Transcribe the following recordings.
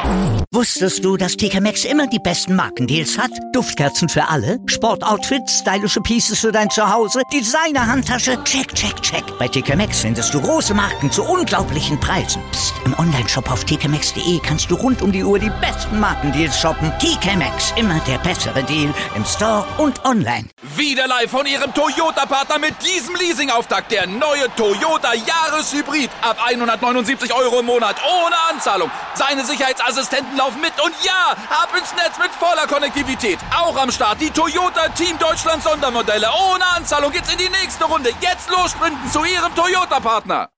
Wusstest du, dass TK Maxx immer die besten Markendeals hat? Duftkerzen für alle, Sportoutfits, stylische Pieces für dein Zuhause, Designer-Handtasche, check, check, check. Bei TK Maxx findest du große Marken zu unglaublichen Preisen. Psst. Im Onlineshop auf tkmaxx.de kannst du rund um die Uhr die besten Markendeals shoppen. TK Maxx, immer der bessere Deal im Store und online. Wieder live von Ihrem Toyota-Partner mit diesem Leasing-Auftakt. Der neue Toyota Jahreshybrid. Ab 179 € im Monat. Ohne Anzahlung. Seine Sicherheitsassistenten laufen mit. Und ja, ab ins Netz mit voller Konnektivität. Auch am Start die Toyota Team Deutschland Sondermodelle. Ohne Anzahlung geht's in die nächste Runde. Jetzt los sprinten zu Ihrem Toyota-Partner.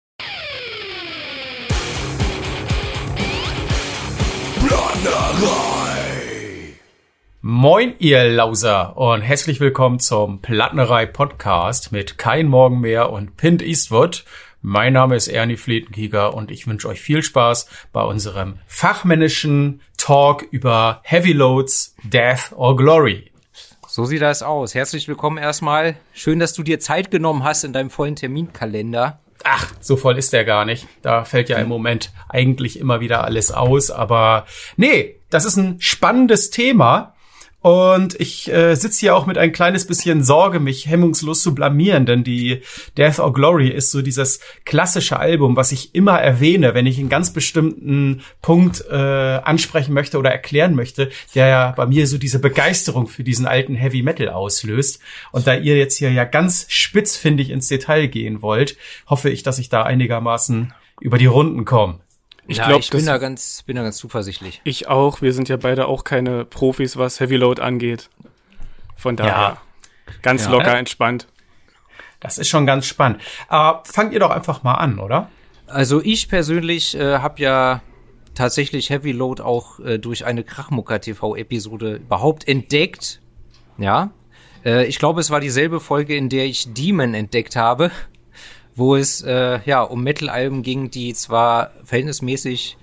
Moin, ihr Lauser, und herzlich willkommen zum Plattenerei-Podcast mit Kein Morgen mehr und Pint Eastwood. Mein Name ist Ernie Flietenkieger und ich wünsche euch viel Spaß bei unserem fachmännischen Talk über Heavy Loads, Death or Glory. So sieht das aus. Herzlich willkommen erstmal. Schön, dass du dir Zeit genommen hast in deinem vollen Terminkalender. Ach, so voll ist der gar nicht. Da fällt ja im Moment eigentlich immer wieder alles aus. Aber nee, das ist ein spannendes Thema. Und ich sitze hier auch mit ein kleines bisschen Sorge, mich hemmungslos zu blamieren, denn die Death or Glory ist so dieses klassische Album, was ich immer erwähne, wenn ich einen ganz bestimmten Punkt ansprechen möchte oder erklären möchte, der ja bei mir so diese Begeisterung für diesen alten Heavy Metal auslöst. Und da ihr jetzt hier ja ganz spitzfindig ins Detail gehen wollt, hoffe ich, dass ich da einigermaßen über die Runden komme. Ich bin da ganz zuversichtlich. Ich auch. Wir sind ja beide auch keine Profis, was Heavy Load angeht. Von daher ganz locker entspannt. Das ist schon ganz spannend. Fangt ihr doch einfach mal an, oder? Also ich persönlich habe ja tatsächlich Heavy Load auch durch eine Krachmucker-TV-Episode überhaupt entdeckt. Ja. Ich glaube, es war dieselbe Folge, in der ich Demon entdeckt habe, wo es um Metal-Alben ging, die zwar verhältnismäßig,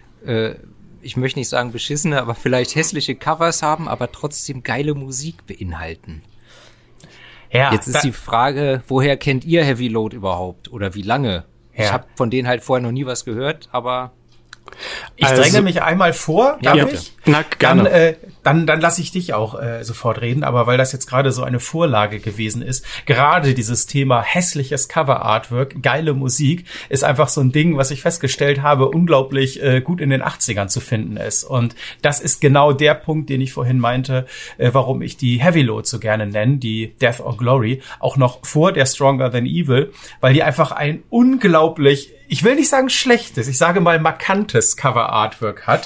ich möchte nicht sagen beschissene, aber vielleicht hässliche Covers haben, aber trotzdem geile Musik beinhalten. Ja, jetzt ist die Frage, woher kennt ihr Heavy Load überhaupt oder wie lange? Ja. Ich habe von denen halt vorher noch nie was gehört, aber ich dränge mich einmal vor, darf ich? Na, gerne. Dann lasse ich dich auch sofort reden, aber weil das jetzt gerade so eine Vorlage gewesen ist, gerade dieses Thema hässliches Cover-Artwork, geile Musik, ist einfach so ein Ding, was ich festgestellt habe, unglaublich gut in den 80ern zu finden ist. Und das ist genau der Punkt, den ich vorhin meinte, warum ich die Heavy Load so gerne nenne, die Death or Glory, auch noch vor der Stronger Than Evil, weil die einfach ein unglaublich, ich will nicht sagen schlechtes, ich sage mal markantes Cover-Artwork hat,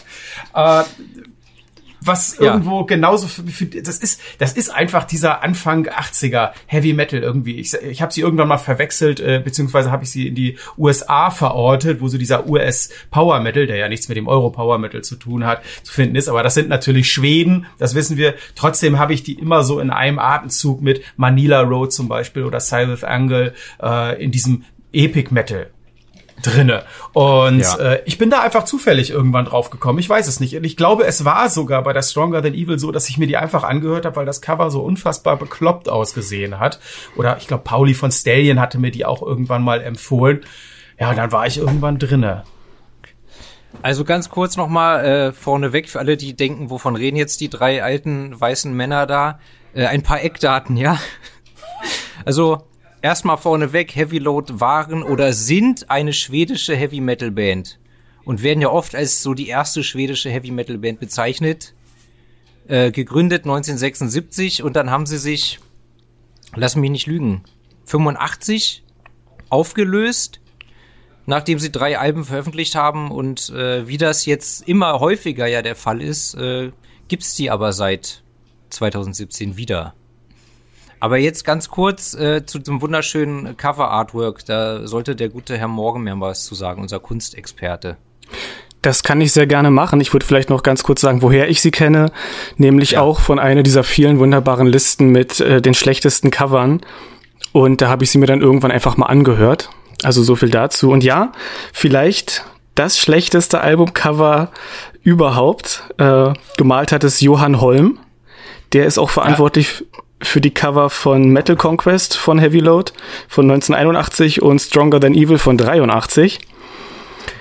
was irgendwo genauso das ist einfach dieser Anfang 80er Heavy Metal irgendwie. Ich habe sie irgendwann mal verwechselt, beziehungsweise habe ich sie in die USA verortet, wo so dieser US Power Metal, der ja nichts mit dem Euro Power Metal zu tun hat, zu finden ist. Aber das sind natürlich Schweden, das wissen wir. Trotzdem habe ich die immer so in einem Atemzug mit Manila Road zum Beispiel oder Scythe Angle in diesem Epic Metal drinne. Und ich bin da einfach zufällig irgendwann drauf gekommen. Ich weiß es nicht. Ich glaube, es war sogar bei der Stronger Than Evil so, dass ich mir die einfach angehört habe, weil das Cover so unfassbar bekloppt ausgesehen hat. Oder ich glaube, Pauli von Stallion hatte mir die auch irgendwann mal empfohlen. Ja, dann war ich irgendwann drinne. Also ganz kurz nochmal vorneweg für alle, die denken, wovon reden jetzt die drei alten weißen Männer da? Ein paar Eckdaten, ja? Also erstmal vorneweg, Heavy Load waren oder sind eine schwedische Heavy Metal Band und werden ja oft als so die erste schwedische Heavy Metal Band bezeichnet. Gegründet 1976 und dann haben sie sich, lass mich nicht lügen, 85 aufgelöst, nachdem sie 3 Alben veröffentlicht haben und wie das jetzt immer häufiger ja der Fall ist, gibt's die aber seit 2017 wieder. Aber jetzt ganz kurz zu dem wunderschönen Cover-Artwork. Da sollte der gute Herr Morgenmeer was zu sagen, unser Kunstexperte. Das kann ich sehr gerne machen. Ich würde vielleicht noch ganz kurz sagen, woher ich sie kenne. Nämlich auch von einer dieser vielen wunderbaren Listen mit den schlechtesten Covern. Und da habe ich sie mir dann irgendwann einfach mal angehört. Also so viel dazu. Und ja, vielleicht das schlechteste Albumcover überhaupt. Gemalt hat es Johann Holm. Der ist auch verantwortlich für die Cover von Metal Conquest von Heavy Load von 1981 und Stronger Than Evil von 83.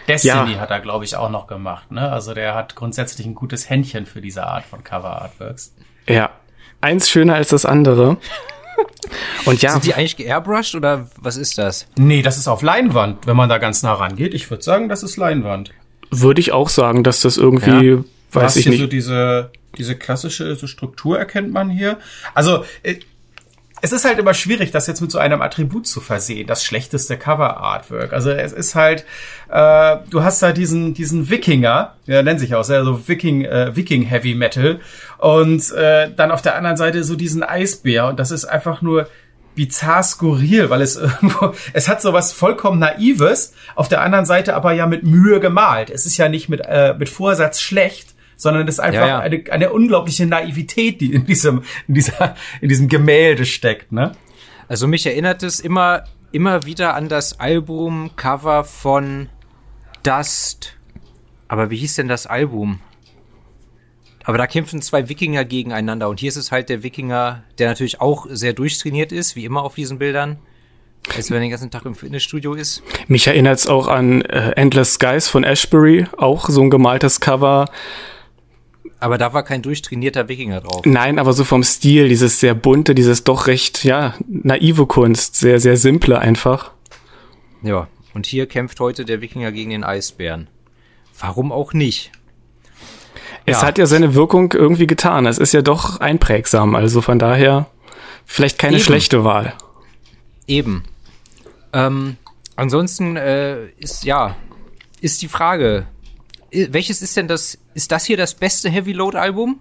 Destiny hat er, glaube ich, auch noch gemacht, ne? Also der hat grundsätzlich ein gutes Händchen für diese Art von Cover-Artworks. Ja, eins schöner als das andere. Und ja. Sind die eigentlich geairbrushed oder was ist das? Nee, das ist auf Leinwand, wenn man da ganz nah rangeht. Ich würde sagen, das ist Leinwand. Würde ich auch sagen, dass das irgendwie, weiß ich nicht. So diese klassische Struktur erkennt man hier. Also, es ist halt immer schwierig, das jetzt mit so einem Attribut zu versehen, das schlechteste Cover-Artwork. Also es ist halt, du hast da diesen Wikinger, der nennt sich auch, also Viking Heavy Metal, und dann auf der anderen Seite so diesen Eisbär, und das ist einfach nur bizarr skurril, weil es hat so was vollkommen Naives, auf der anderen Seite aber ja mit Mühe gemalt. Es ist ja nicht mit Vorsatz schlecht, sondern es ist einfach eine unglaubliche Naivität, die in diesem Gemälde steckt, ne? Also mich erinnert es immer wieder an das Albumcover von Dust. Aber wie hieß denn das Album? Aber da kämpfen zwei Wikinger gegeneinander und hier ist es halt der Wikinger, der natürlich auch sehr durchtrainiert ist, wie immer auf diesen Bildern, als wenn er den ganzen Tag im Fitnessstudio ist. Mich erinnert es auch an Endless Skies von Ashbury, auch so ein gemaltes Cover. Aber da war kein durchtrainierter Wikinger drauf. Nein, aber so vom Stil, dieses sehr bunte, dieses doch recht, naive Kunst, sehr, sehr simple einfach. Ja, und hier kämpft heute der Wikinger gegen den Eisbären. Warum auch nicht? Es hat ja seine Wirkung irgendwie getan. Es ist ja doch einprägsam, also von daher vielleicht keine schlechte Wahl. Eben. Ansonsten ist die Frage, welches ist denn ist das hier das beste Heavy Load Album?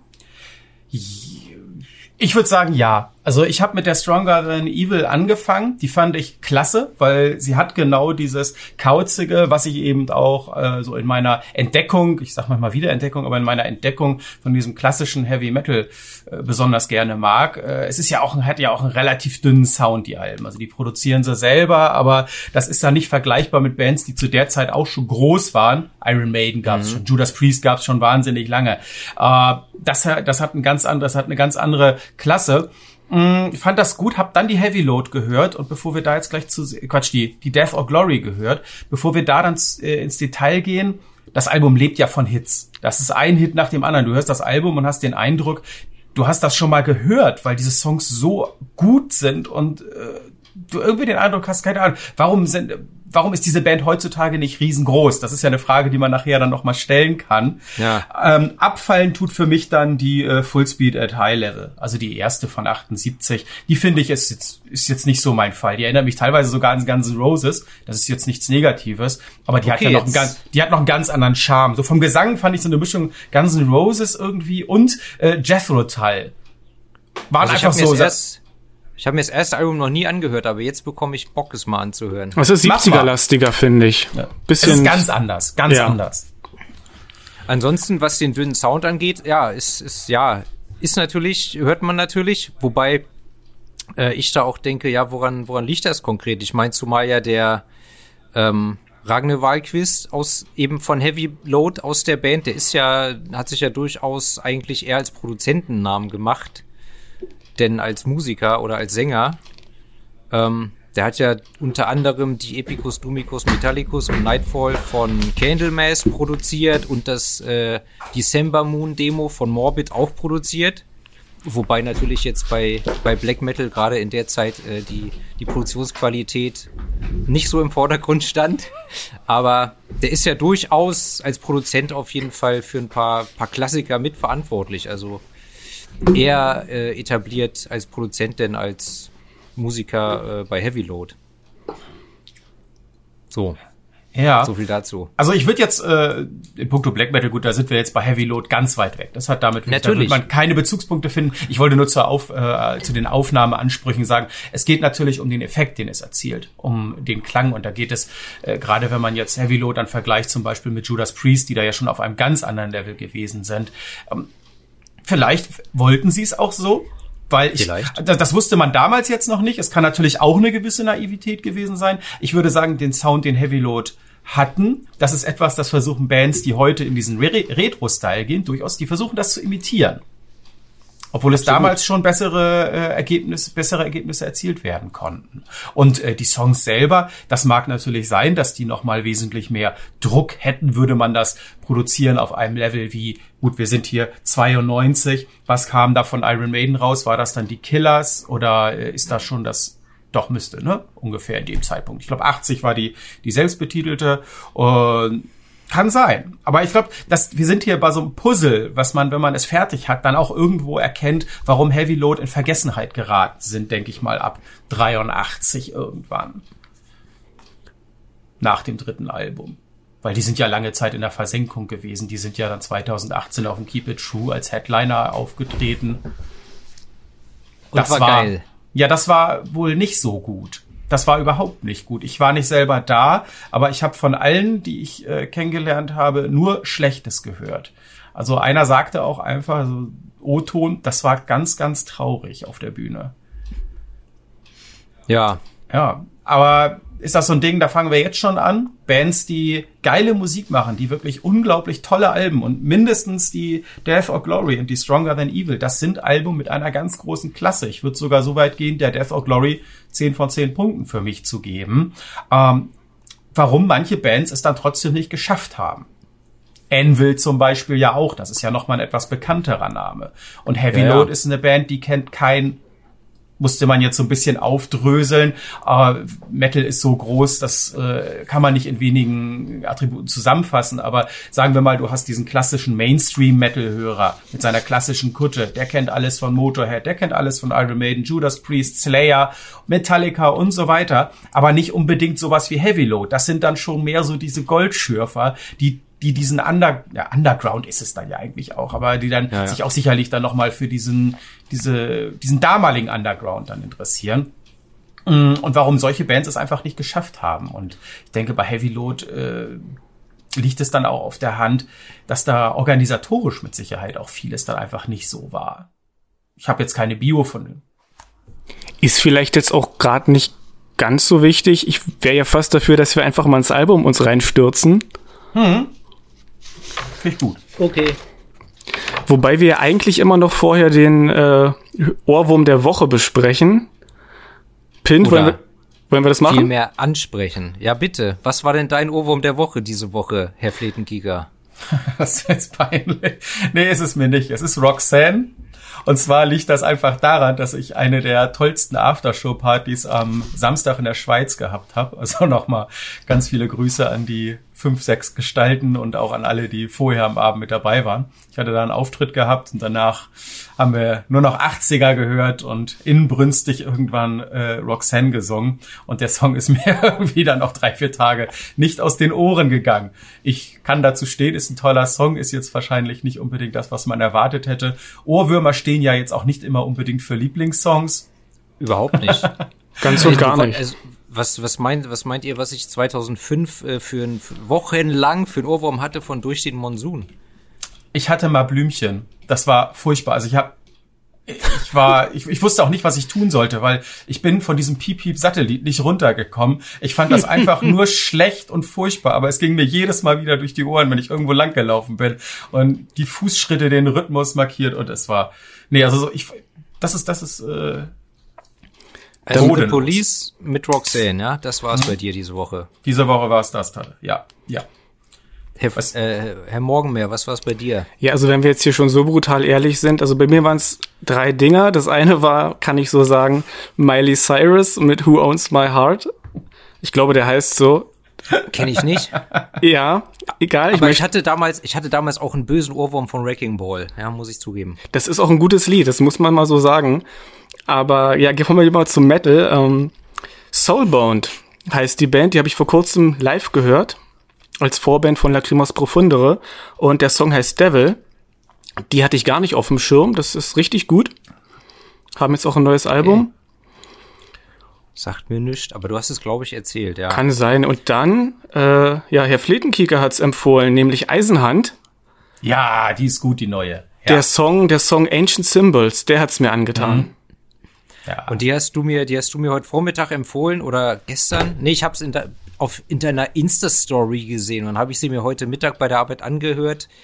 Ich würde sagen, ja. Also ich habe mit der Stronger Than Evil angefangen. Die fand ich klasse, weil sie hat genau dieses Kauzige, was ich eben auch so in meiner Entdeckung, ich sag mal Wiederentdeckung, aber in meiner Entdeckung von diesem klassischen Heavy Metal besonders gerne mag. Es ist hat ja auch einen relativ dünnen Sound, die Alben. Also die produzieren sie selber, aber das ist da nicht vergleichbar mit Bands, die zu der Zeit auch schon groß waren. Iron Maiden gab's schon, Judas Priest gab's schon wahnsinnig lange. Das hat eine ganz andere Klasse. Ich fand das gut, hab dann die Heavy Load gehört und bevor wir da jetzt gleich die Death or Glory gehört, bevor wir da dann ins Detail gehen, das Album lebt ja von Hits. Das ist ein Hit nach dem anderen. Du hörst das Album und hast den Eindruck, du hast das schon mal gehört, weil diese Songs so gut sind und du irgendwie den Eindruck hast, keine Ahnung, warum ist diese Band heutzutage nicht riesengroß? Das ist ja eine Frage, die man nachher dann noch mal stellen kann. Ja. Abfallen tut für mich dann die Full Speed at High Level, also die erste von 78. Die finde ich ist jetzt nicht so mein Fall. Die erinnert mich teilweise sogar an Guns N' Roses. Das ist jetzt nichts Negatives, aber die hat noch einen ganz anderen Charme. So vom Gesang fand ich so eine Mischung Guns N' Roses irgendwie und Jethro Tull. Waren also einfach so. Ich habe mir das erste Album noch nie angehört, aber jetzt bekomme ich Bock, es mal anzuhören. Das ist 70er-lastiger, finde ich. Ja. Bisschen. Das ist ganz anders, anders. Ansonsten, was den dünnen Sound angeht, ist natürlich, hört man natürlich, wobei ich da auch denke, woran liegt das konkret? Ich meine, zumal ja der Ragne Wahlquist eben von Heavy Load aus der Band, hat sich ja durchaus eigentlich eher als Produzentennamen gemacht, denn als Musiker oder als Sänger, der hat ja unter anderem die Epicus, Dumicus, Metallicus und Nightfall von Candlemass produziert und das December Moon Demo von Morbid auch produziert. Wobei natürlich jetzt bei Black Metal gerade in der Zeit die Produktionsqualität nicht so im Vordergrund stand. Aber der ist ja durchaus als Produzent auf jeden Fall für ein paar Klassiker mitverantwortlich. Also eher etabliert als Produzent denn als Musiker bei Heavy Load. So. Ja. So viel dazu. Also ich würde jetzt in puncto Black Metal, gut, da sind wir jetzt bei Heavy Load ganz weit weg. Das hat damit, da wird man keine Bezugspunkte finden. Ich wollte nur zu den Aufnahmeansprüchen sagen, es geht natürlich um den Effekt, den es erzielt, um den Klang. Und da geht es, gerade wenn man jetzt Heavy Load dann vergleicht, zum Beispiel mit Judas Priest, die da ja schon auf einem ganz anderen Level gewesen sind. Vielleicht wollten sie es auch so, weil das wusste man damals jetzt noch nicht. Es kann natürlich auch eine gewisse Naivität gewesen sein. Ich würde sagen, den Sound, den Heavy Load hatten, das ist etwas, das versuchen Bands, die heute in diesen Retro-Style gehen, durchaus, die versuchen das zu imitieren. Obwohl es damals schon bessere Ergebnisse erzielt werden konnten. Und die Songs selber, das mag natürlich sein, dass die nochmal wesentlich mehr Druck hätten, würde man das produzieren auf einem Level wie, gut, wir sind hier 92, was kam da von Iron Maiden raus? War das dann die Killers oder ist das schon das, doch müsste, ne? Ungefähr in dem Zeitpunkt. Ich glaube 80 war die selbstbetitelte und kann sein. Aber ich glaube, wir sind hier bei so einem Puzzle, was man, wenn man es fertig hat, dann auch irgendwo erkennt, warum Heavy Load in Vergessenheit geraten sind, denke ich mal, ab 83 irgendwann. Nach dem 3. Album. Weil die sind ja lange Zeit in der Versenkung gewesen. Die sind ja dann 2018 auf dem Keep It True als Headliner aufgetreten. Und das war geil. Ja, das war wohl nicht so gut. Das war überhaupt nicht gut. Ich war nicht selber da, aber ich habe von allen, die ich kennengelernt habe, nur Schlechtes gehört. Also einer sagte auch einfach, also O-Ton, das war ganz, ganz traurig auf der Bühne. Ja. Ja, aber ist das so ein Ding, da fangen wir jetzt schon an? Bands, die geile Musik machen, die wirklich unglaublich tolle Alben und mindestens die Death or Glory und die Stronger Than Evil, das sind Alben mit einer ganz großen Klasse. Ich würde sogar so weit gehen, der Death or Glory 10 von 10 Punkten für mich zu geben. Warum manche Bands es dann trotzdem nicht geschafft haben. Anvil zum Beispiel ja auch, das ist ja nochmal ein etwas bekannterer Name. Und Heavy Load ist eine Band, die kennt musste man jetzt so ein bisschen aufdröseln. Metal ist so groß, das kann man nicht in wenigen Attributen zusammenfassen. Aber sagen wir mal, du hast diesen klassischen Mainstream-Metal-Hörer mit seiner klassischen Kutte. Der kennt alles von Motorhead, der kennt alles von Iron Maiden, Judas Priest, Slayer, Metallica und so weiter. Aber nicht unbedingt sowas wie Heavy Load. Das sind dann schon mehr so diese Goldschürfer, die diesen Underground ist es dann ja eigentlich auch, aber die dann sich auch sicherlich dann nochmal für diesen damaligen Underground dann interessieren. Und warum solche Bands es einfach nicht geschafft haben. Und ich denke, bei Heavy Load liegt es dann auch auf der Hand, dass da organisatorisch mit Sicherheit auch vieles dann einfach nicht so war. Ich habe jetzt keine Bio von dem. Ist vielleicht jetzt auch gerade nicht ganz so wichtig. Ich wäre ja fast dafür, dass wir einfach mal ins Album uns reinstürzen. Finde ich gut. Okay. Wobei wir eigentlich immer noch vorher den Ohrwurm der Woche besprechen. Pint, wollen wir das machen? Viel mehr ansprechen. Ja, bitte. Was war denn dein Ohrwurm der Woche diese Woche, Herr Fletengiger? Das ist jetzt peinlich. Nee, ist es mir nicht. Es ist Roxanne. Und zwar liegt das einfach daran, dass ich eine der tollsten Aftershow-Partys am Samstag in der Schweiz gehabt habe. Also nochmal ganz viele Grüße an die 5, 6 Gestalten und auch an alle, die vorher am Abend mit dabei waren. Ich hatte da einen Auftritt gehabt und danach haben wir nur noch 80er gehört und inbrünstig irgendwann Roxanne gesungen. Und der Song ist mir irgendwie dann noch 3, 4 Tage nicht aus den Ohren gegangen. Ich kann dazu stehen, ist ein toller Song, ist jetzt wahrscheinlich nicht unbedingt das, was man erwartet hätte. Ohrwürmer stehen ja jetzt auch nicht immer unbedingt für Lieblingssongs. Überhaupt nicht. Ganz und gar nicht. Also, was meint ihr, was ich 2005 wochenlang für einen Ohrwurm hatte von Durch den Monsun? Ich hatte mal Blümchen. Das war furchtbar. Also ich wusste auch nicht, was ich tun sollte, weil ich bin von diesem Piep-Piep-Satellit nicht runtergekommen. Ich fand das einfach nur schlecht und furchtbar, aber es ging mir jedes Mal wieder durch die Ohren, wenn ich irgendwo lang gelaufen bin und die Fußschritte den Rhythmus markiert und es war, das ist also The Police mit Roxanne, ja? Das war's bei dir diese Woche. Diese Woche war es das, ja. Herr Morgenmeer, was war's bei dir? Ja, also wenn wir jetzt hier schon so brutal ehrlich sind, also bei mir waren es 3 Dinger. Das eine war, kann ich so sagen, Miley Cyrus mit Who Owns My Heart. Ich glaube, der heißt so. Kenn ich nicht. Ja, egal. Aber ich hatte damals auch einen bösen Ohrwurm von Wrecking Ball, ja, muss ich zugeben. Das ist auch ein gutes Lied, das muss man mal so sagen. Aber ja, gehen wir mal zum Metal. Soulbound heißt die Band, die habe ich vor kurzem live gehört, als Vorband von Lacrimas Profundere. Und der Song heißt Devil. Die hatte ich gar nicht auf dem Schirm, das ist richtig gut. Haben jetzt auch ein neues Album. Sagt mir nichts, aber du hast es, glaube ich, erzählt, ja. Kann sein. Und dann, Herr Fletenkicker hat's empfohlen, nämlich Eisenhand. Ja, die ist gut, die neue. Ja. Der Song Ancient Symbols, der hat's mir angetan. Ja. Und die hast du mir heute Vormittag empfohlen oder gestern? Nee, ich hab's in deiner Insta-Story gesehen und dann habe ich sie mir heute Mittag bei der Arbeit angehört.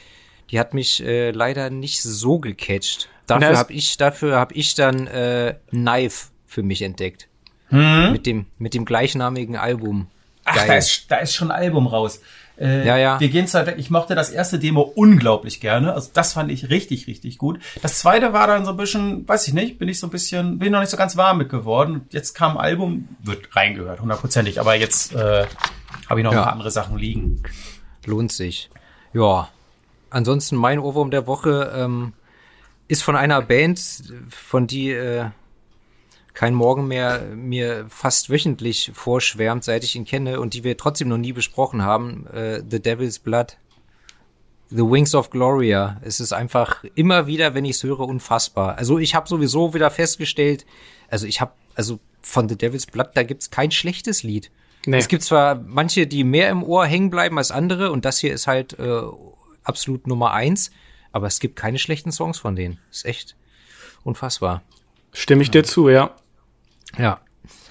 Die hat mich leider nicht so gecatcht. Dafür habe ich dann Knife für mich entdeckt. Mit dem gleichnamigen Album. Ach, da ist schon ein Album raus. Ja. Wir gehen zur Weg. Ich mochte das erste Demo unglaublich gerne. Also das fand ich richtig, richtig gut. Das zweite war dann so ein bisschen, weiß ich nicht, bin noch nicht so ganz warm mit geworden. Jetzt kam ein Album, wird reingehört, 100%. Aber jetzt habe ich noch ein paar andere Sachen liegen. Lohnt sich. Ja. Ansonsten mein Ohrwurm der Woche ist von einer Band, von die kein Morgen mehr mir fast wöchentlich vorschwärmt, seit ich ihn kenne und die wir trotzdem noch nie besprochen haben. The Devil's Blood. The Wings of Gloria. Es ist einfach immer wieder, wenn ich es höre, unfassbar. Also ich habe sowieso wieder festgestellt, also von The Devil's Blood, da gibt's kein schlechtes Lied. Nee. Es gibt zwar manche, die mehr im Ohr hängen bleiben als andere und das hier ist halt absolut Nummer 1, aber es gibt keine schlechten Songs von denen. Ist echt unfassbar. Stimme ich dir zu, ja. Ja.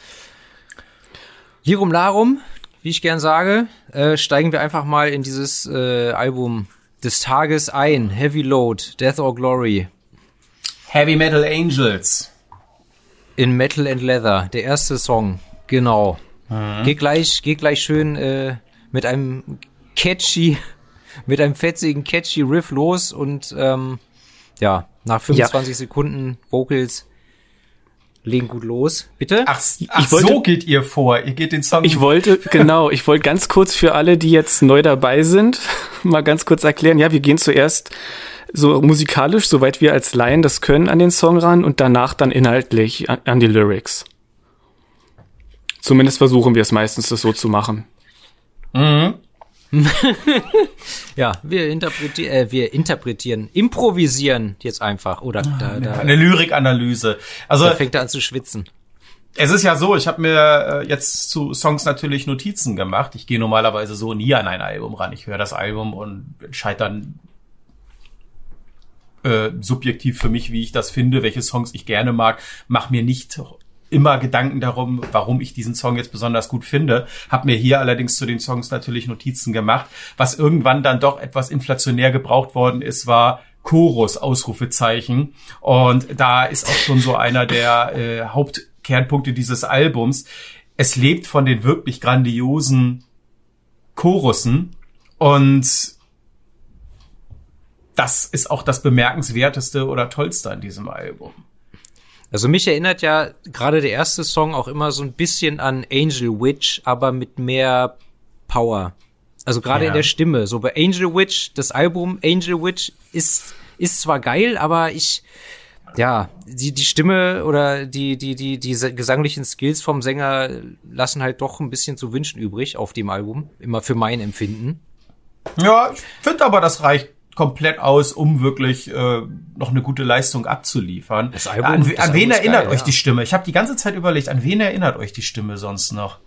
Lirum Larum, wie ich gern sage, steigen wir einfach mal in dieses Album des Tages ein. Heavy Load, Death or Glory. Heavy Metal Angels. In Metal and Leather, der erste Song, genau. Geht gleich schön mit einem fetzigen, catchy Riff los und nach 25 Sekunden Vocals legen gut los. Bitte? So geht ihr vor. Ihr geht den Song. Ich wollte ganz kurz für alle, die jetzt neu dabei sind, mal ganz kurz erklären. Ja, wir gehen zuerst so musikalisch, soweit wir als Laien das können, an den Song ran und danach dann inhaltlich an die Lyrics. Zumindest versuchen wir es meistens, das so zu machen. Ja, wir improvisieren jetzt einfach. Oder eine Lyrikanalyse. Also da fängt er an zu schwitzen. Es ist ja so, ich habe mir jetzt zu Songs natürlich Notizen gemacht. Ich gehe normalerweise so nie an ein Album ran. Ich höre das Album und entscheide dann subjektiv für mich, wie ich das finde, welche Songs ich gerne mag. Mach mir nicht immer Gedanken darum, warum ich diesen Song jetzt besonders gut finde. Hab mir hier allerdings zu den Songs natürlich Notizen gemacht. Was irgendwann dann doch etwas inflationär gebraucht worden ist, war Chorus, Ausrufezeichen. Und da ist auch schon so einer der Hauptkernpunkte dieses Albums. Es lebt von den wirklich grandiosen Chorussen und das ist auch das Bemerkenswerteste oder Tollste an diesem Album. Also mich erinnert ja gerade der erste Song auch immer so ein bisschen an Angel Witch, aber mit mehr Power. Also gerade in der Stimme. So bei Angel Witch, das Album Angel Witch ist zwar geil, aber die Stimme oder die gesanglichen Skills vom Sänger lassen halt doch ein bisschen zu wünschen übrig auf dem Album. Immer für mein Empfinden. Ja, ich finde aber, das reicht komplett aus, um wirklich noch eine gute Leistung abzuliefern. Das Album, an wen erinnert euch die Stimme? Ich habe die ganze Zeit überlegt, an wen erinnert euch die Stimme sonst noch?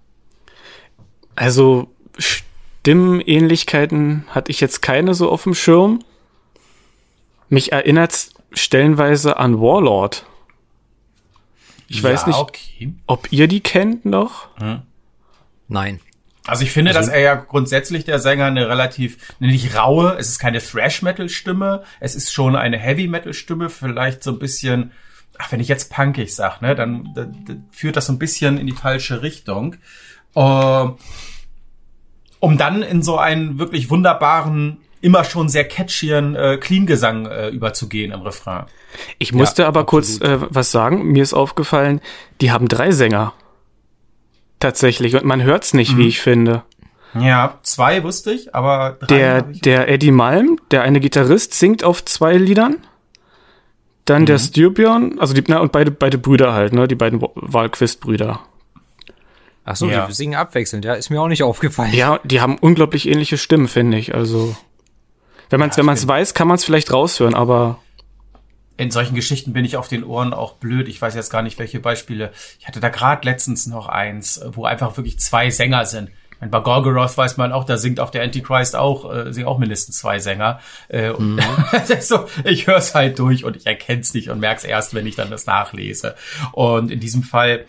Also Stimmenähnlichkeiten hatte ich jetzt keine so auf dem Schirm. Mich erinnert's stellenweise an Warlord. Ich weiß nicht, ob ihr die kennt noch? Nein. Also ich finde, dass er ja grundsätzlich, der Sänger, eine relativ, nicht raue, es ist keine Thrash-Metal-Stimme, es ist schon eine Heavy-Metal-Stimme, vielleicht so ein bisschen, wenn ich jetzt punkig sag, ne, dann führt das so ein bisschen in die falsche Richtung. Um dann in so einen wirklich wunderbaren, immer schon sehr catchigen Clean-Gesang überzugehen im Refrain. Ich musste aber kurz was sagen, mir ist aufgefallen, die haben 3 Sänger. Tatsächlich. Und man hört's nicht, wie ich finde. Ja, 2 wusste ich, aber 3 Der Eddie Malm, der eine Gitarrist, singt auf 2 Liedern. Dann der Styrbjörn, also und beide Brüder halt, ne, die beiden Wahlquist-Brüder. Ach so, die singen abwechselnd, ja, ist mir auch nicht aufgefallen. Ja, die haben unglaublich ähnliche Stimmen, finde ich, also. Wenn man's weiß, kann man's vielleicht raushören, aber in solchen Geschichten bin ich auf den Ohren auch blöd. Ich weiß jetzt gar nicht, welche Beispiele. Ich hatte da gerade letztens noch eins, wo einfach wirklich 2 Sänger sind. Bei Gorgoroth weiß man auch, da singt auf der Antichrist singen auch mindestens 2 Sänger. So, ich höre es halt durch und ich erkenne es nicht und merke es erst, wenn ich dann das nachlese. Und in diesem Fall,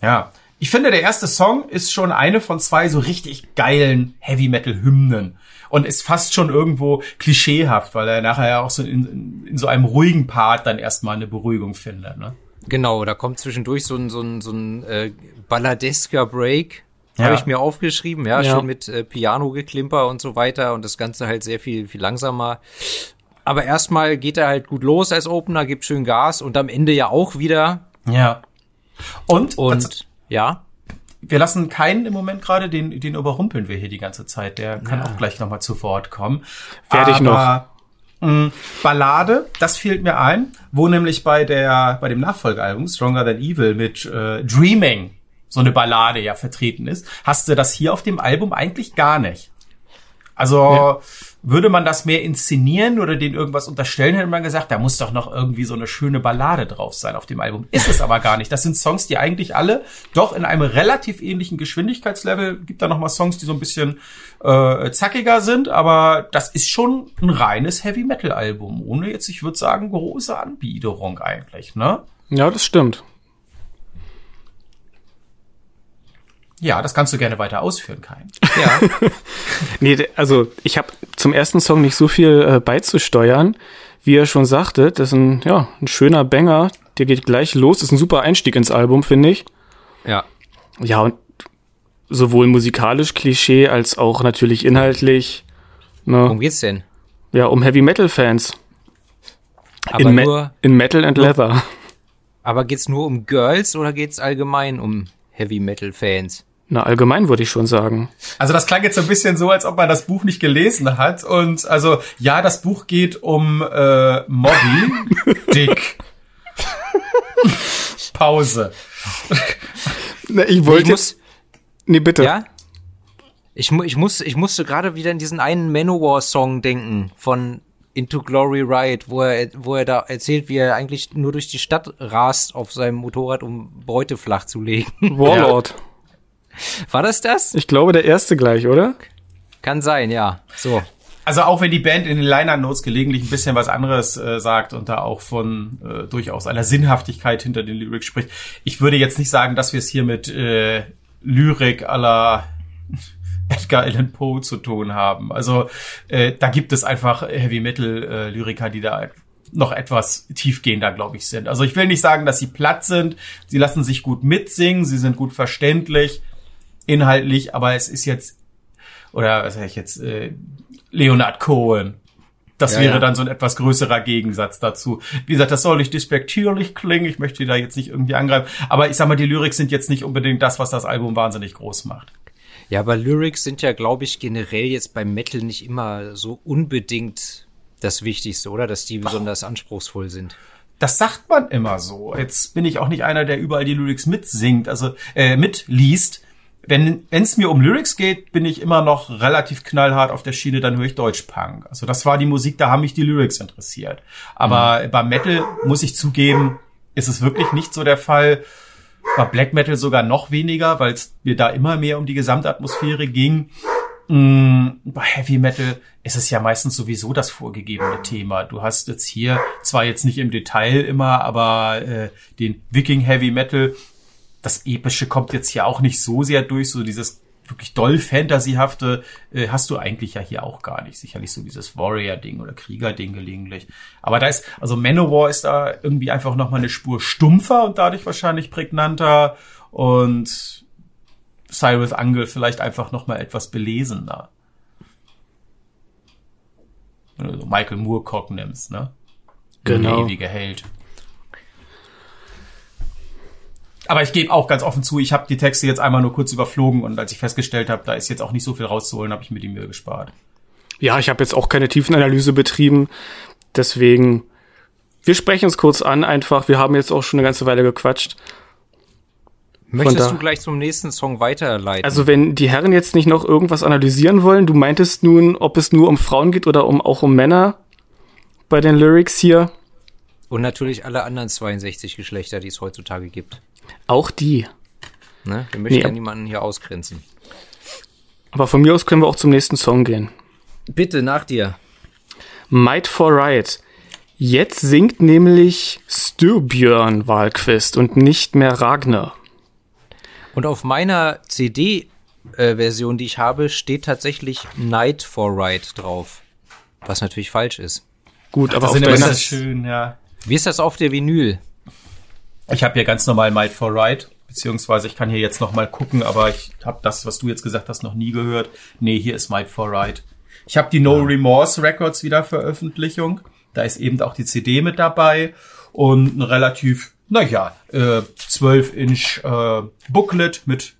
ich finde, der erste Song ist schon eine von 2 so richtig geilen Heavy-Metal-Hymnen. und ist fast schon irgendwo klischeehaft, weil er nachher ja auch so in so einem ruhigen Part dann erstmal eine Beruhigung findet, ne? Genau, da kommt zwischendurch so ein balladesker Break, habe ich mir aufgeschrieben, schön mit Piano-Geklimper und so weiter und das Ganze halt sehr viel, viel langsamer. Aber erstmal geht er halt gut los als Opener, gibt schön Gas und am Ende ja auch wieder. Ja. Und ja. Wir lassen keinen im Moment gerade, den überrumpeln wir hier die ganze Zeit. Der kann auch gleich nochmal zu Wort kommen. Fertig noch. Ballade, das fehlt mir ein, wo nämlich bei dem Nachfolgealbum Stronger Than Evil mit Dreaming so eine Ballade ja vertreten ist, hast du das hier auf dem Album eigentlich gar nicht. Also würde man das mehr inszenieren oder denen irgendwas unterstellen, hätte man gesagt, da muss doch noch irgendwie so eine schöne Ballade drauf sein auf dem Album. Ist es aber gar nicht. Das sind Songs, die eigentlich alle doch in einem relativ ähnlichen Geschwindigkeitslevel, gibt da noch mal Songs, die so ein bisschen zackiger sind, aber das ist schon ein reines Heavy-Metal-Album. Ohne jetzt, ich würde sagen, große Anbiederung eigentlich, ne? Ja, das stimmt. Ja, das kannst du gerne weiter ausführen, Kai. Ja. Nee, also ich habe zum ersten Song nicht so viel beizusteuern. Wie ihr schon sagte, das ist ein schöner Banger. Der geht gleich los. Das ist ein super Einstieg ins Album, finde ich. Ja. Ja, und sowohl musikalisch Klischee als auch natürlich inhaltlich. Ne? Worum geht's denn? Ja, um Heavy-Metal-Fans. Aber in Metal and Leather. Aber geht's nur um Girls oder geht's allgemein um Heavy-Metal-Fans? Na, allgemein würde ich schon sagen. Also das klang jetzt so ein bisschen so, als ob man das Buch nicht gelesen hat. Und also, ja, das Buch geht um Moby Dick. Pause. Na, ich wollte Nee, bitte. Ja? Ich musste gerade wieder in diesen einen Manowar-Song denken von Into Glory Ride, wo er da erzählt, wie er eigentlich nur durch die Stadt rast auf seinem Motorrad, um Beute flach zu legen. Warlord. War das? Ich glaube, der erste gleich, oder? Kann sein, ja. So. Also auch wenn die Band in den Liner-Notes gelegentlich ein bisschen was anderes sagt und da auch von durchaus einer Sinnhaftigkeit hinter den Lyrics spricht. Ich würde jetzt nicht sagen, dass wir es hier mit Lyrik à la Edgar Allan Poe zu tun haben. Also da gibt es einfach Heavy-Metal-Lyriker, die da noch etwas tiefgehender, glaube ich, sind. Also ich will nicht sagen, dass sie platt sind. Sie lassen sich gut mitsingen, sie sind gut verständlich, inhaltlich, aber es ist jetzt, oder was sag ich jetzt, Leonard Cohen. Das wäre dann so ein etwas größerer Gegensatz dazu. Wie gesagt, das soll nicht despektierlich klingen. Ich möchte da jetzt nicht irgendwie angreifen. Aber ich sag mal, die Lyrics sind jetzt nicht unbedingt das, was das Album wahnsinnig groß macht. Ja, aber Lyrics sind ja, glaube ich, generell jetzt beim Metal nicht immer so unbedingt das Wichtigste, oder? Dass die besonders anspruchsvoll sind. Das sagt man immer so. Jetzt bin ich auch nicht einer, der überall die Lyrics mitsingt, also mitliest. Wenn es mir um Lyrics geht, bin ich immer noch relativ knallhart auf der Schiene, dann höre ich Deutschpunk. Also das war die Musik, da haben mich die Lyrics interessiert. Aber beim Metal, muss ich zugeben, ist es wirklich nicht so der Fall. Bei Black Metal sogar noch weniger, weil es mir da immer mehr um die Gesamtatmosphäre ging. Bei Heavy Metal ist es ja meistens sowieso das vorgegebene Thema. Du hast jetzt hier, zwar jetzt nicht im Detail immer, aber den Viking Heavy Metal, das Epische kommt jetzt hier auch nicht so sehr durch, so dieses wirklich doll Fantasyhafte hast du eigentlich ja hier auch gar nicht. Sicherlich so dieses Warrior-Ding oder Krieger-Ding gelegentlich. Aber da ist, also Manowar ist da irgendwie einfach nochmal eine Spur stumpfer und dadurch wahrscheinlich prägnanter und Cyrus Angel vielleicht einfach nochmal etwas belesener. Wenn du so Michael Moorcock nimmst, ne? Genau. Der ewige Held. Aber ich gebe auch ganz offen zu, ich habe die Texte jetzt einmal nur kurz überflogen und als ich festgestellt habe, da ist jetzt auch nicht so viel rauszuholen, habe ich mir die Mühe gespart. Ja, ich habe jetzt auch keine Tiefenanalyse betrieben, deswegen, wir sprechen es kurz an einfach, wir haben jetzt auch schon eine ganze Weile gequatscht. Möchtest du gleich zum nächsten Song weiterleiten? Also wenn die Herren jetzt nicht noch irgendwas analysieren wollen, du meintest nun, ob es nur um Frauen geht oder auch um Männer bei den Lyrics hier. Und natürlich alle anderen 62 Geschlechter, die es heutzutage gibt. Auch die. Ne? Wir möchten ja niemanden hier ausgrenzen. Aber von mir aus können wir auch zum nächsten Song gehen. Bitte, nach dir. Might for Right. Jetzt singt nämlich Styrbjörn Wahlquist und nicht mehr Ragnar. Und auf meiner CD Version, die ich habe, steht tatsächlich Night for Ride drauf. Was natürlich falsch ist. Gut, aber das auf ist deiner schön, ja. Wie ist das auf der Vinyl? Ich habe hier ganz normal Night for Ride, beziehungsweise ich kann hier jetzt noch mal gucken, aber ich habe das, was du jetzt gesagt hast, noch nie gehört. Nee, hier ist Night for Ride. Ich habe die No Remorse Records Wiederveröffentlichung. Da ist eben auch die CD mit dabei und ein relativ, 12-Inch Booklet mit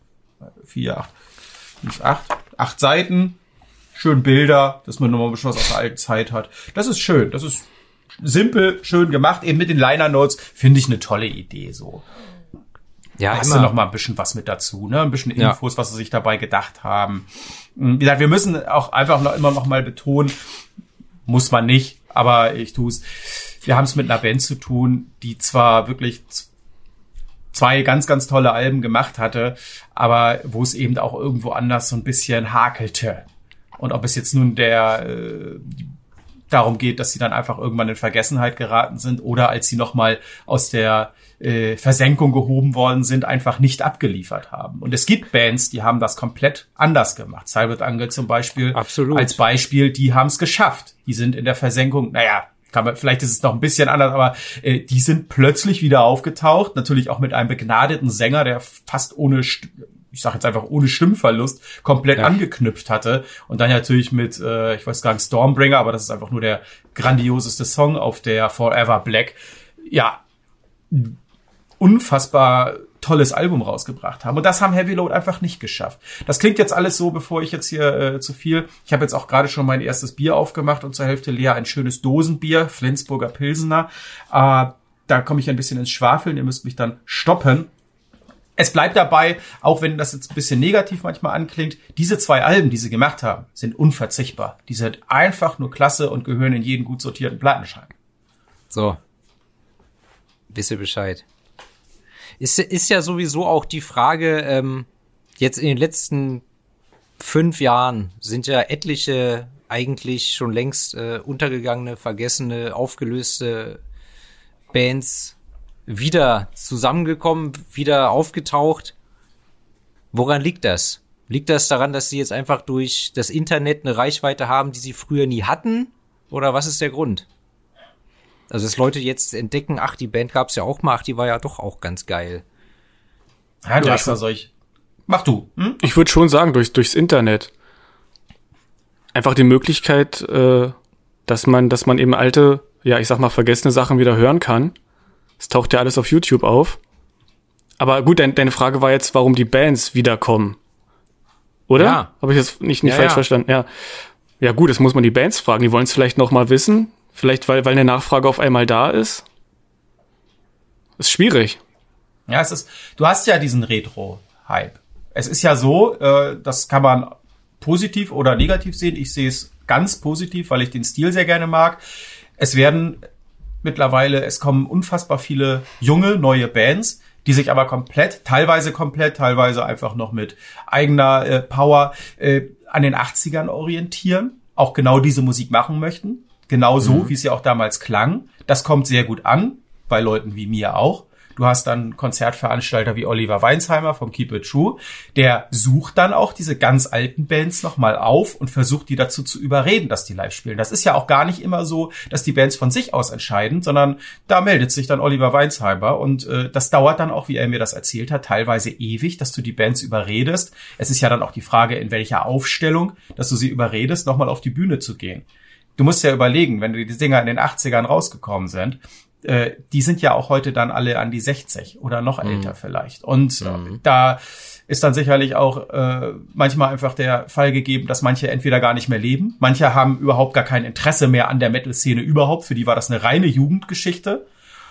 8 Seiten. Schön Bilder, dass man nochmal ein bisschen was aus der alten Zeit hat. Das ist schön, das ist simpel, schön gemacht. Eben mit den Liner Notes finde ich eine tolle Idee so. Ja, hast du noch mal ein bisschen was mit dazu, ne? Ein bisschen Infos, was sie sich dabei gedacht haben. Wie gesagt, wir müssen auch einfach immer noch mal betonen, muss man nicht, aber ich tue es. Wir haben es mit einer Band zu tun, die zwar wirklich 2 ganz, ganz tolle Alben gemacht hatte, aber wo es eben auch irgendwo anders so ein bisschen hakelte. Und ob es jetzt nun darum geht, dass sie dann einfach irgendwann in Vergessenheit geraten sind oder als sie noch mal aus der Versenkung gehoben worden sind, einfach nicht abgeliefert haben. Und es gibt Bands, die haben das komplett anders gemacht. Cybert Angle zum Beispiel. Absolut. Als Beispiel, die haben es geschafft. Die sind in der Versenkung, vielleicht ist es noch ein bisschen anders, aber die sind plötzlich wieder aufgetaucht. Natürlich auch mit einem begnadeten Sänger, der fast ohne Stimmverlust komplett angeknüpft hatte. Und dann natürlich mit, ich weiß gar nicht, Stormbringer, aber das ist einfach nur der grandioseste Song auf der Forever Black. Ja, unfassbar tolles Album rausgebracht haben. Und das haben Heavy Load einfach nicht geschafft. Das klingt jetzt alles so, bevor ich jetzt hier zu viel... Ich habe jetzt auch gerade schon mein erstes Bier aufgemacht und zur Hälfte leer ein schönes Dosenbier, Flensburger Pilsener. Da komme ich ein bisschen ins Schwafeln. Ihr müsst mich dann stoppen. Es bleibt dabei, auch wenn das jetzt ein bisschen negativ manchmal anklingt, diese 2 Alben, die sie gemacht haben, sind unverzichtbar. Die sind einfach nur klasse und gehören in jeden gut sortierten Plattenschrank. So. Wisst ihr Bescheid. Ist ja sowieso auch die Frage, jetzt in den letzten 5 Jahren sind ja etliche eigentlich schon längst untergegangene, vergessene, aufgelöste Bands wieder zusammengekommen, wieder aufgetaucht. Woran liegt das? Liegt das daran, dass sie jetzt einfach durch das Internet eine Reichweite haben, die sie früher nie hatten? Oder was ist der Grund? Also, dass Leute jetzt entdecken, ach, die Band gab's ja auch mal, ach, die war ja doch auch ganz geil. Ja, du hast da Mach du. Ich würde schon sagen, durchs Internet. Einfach die Möglichkeit, dass man eben alte, vergessene Sachen wieder hören kann. Es taucht ja alles auf YouTube auf. Aber gut, deine Frage war jetzt, warum die Bands wiederkommen. Oder? Ja. Habe ich das nicht falsch verstanden? Ja. Ja gut, das muss man die Bands fragen. Die wollen es vielleicht noch mal wissen. Vielleicht, weil eine Nachfrage auf einmal da ist. Ist schwierig. Ja, du hast ja diesen Retro-Hype. Es ist ja so, das kann man positiv oder negativ sehen. Ich sehe es ganz positiv, weil ich den Stil sehr gerne mag. Es kommen unfassbar viele junge, neue Bands, die sich aber teilweise einfach noch mit eigener Power an den 80ern orientieren, auch genau diese Musik machen möchten. Genau so, wie es ja auch damals klang. Das kommt sehr gut an, bei Leuten wie mir auch. Du hast dann Konzertveranstalter wie Oliver Weinsheimer vom Keep It True. Der sucht dann auch diese ganz alten Bands nochmal auf und versucht, die dazu zu überreden, dass die live spielen. Das ist ja auch gar nicht immer so, dass die Bands von sich aus entscheiden, sondern da meldet sich dann Oliver Weinsheimer. Und das dauert dann auch, wie er mir das erzählt hat, teilweise ewig, dass du die Bands überredest. Es ist ja dann auch die Frage, in welcher Aufstellung, dass du sie überredest, nochmal auf die Bühne zu gehen. Du musst ja überlegen, wenn die Dinger in den 80ern rausgekommen sind, die sind ja auch heute dann alle an die 60 oder noch älter vielleicht. Und da ist dann sicherlich auch manchmal einfach der Fall gegeben, dass manche entweder gar nicht mehr leben, manche haben überhaupt gar kein Interesse mehr an der Metal-Szene überhaupt, für die war das eine reine Jugendgeschichte.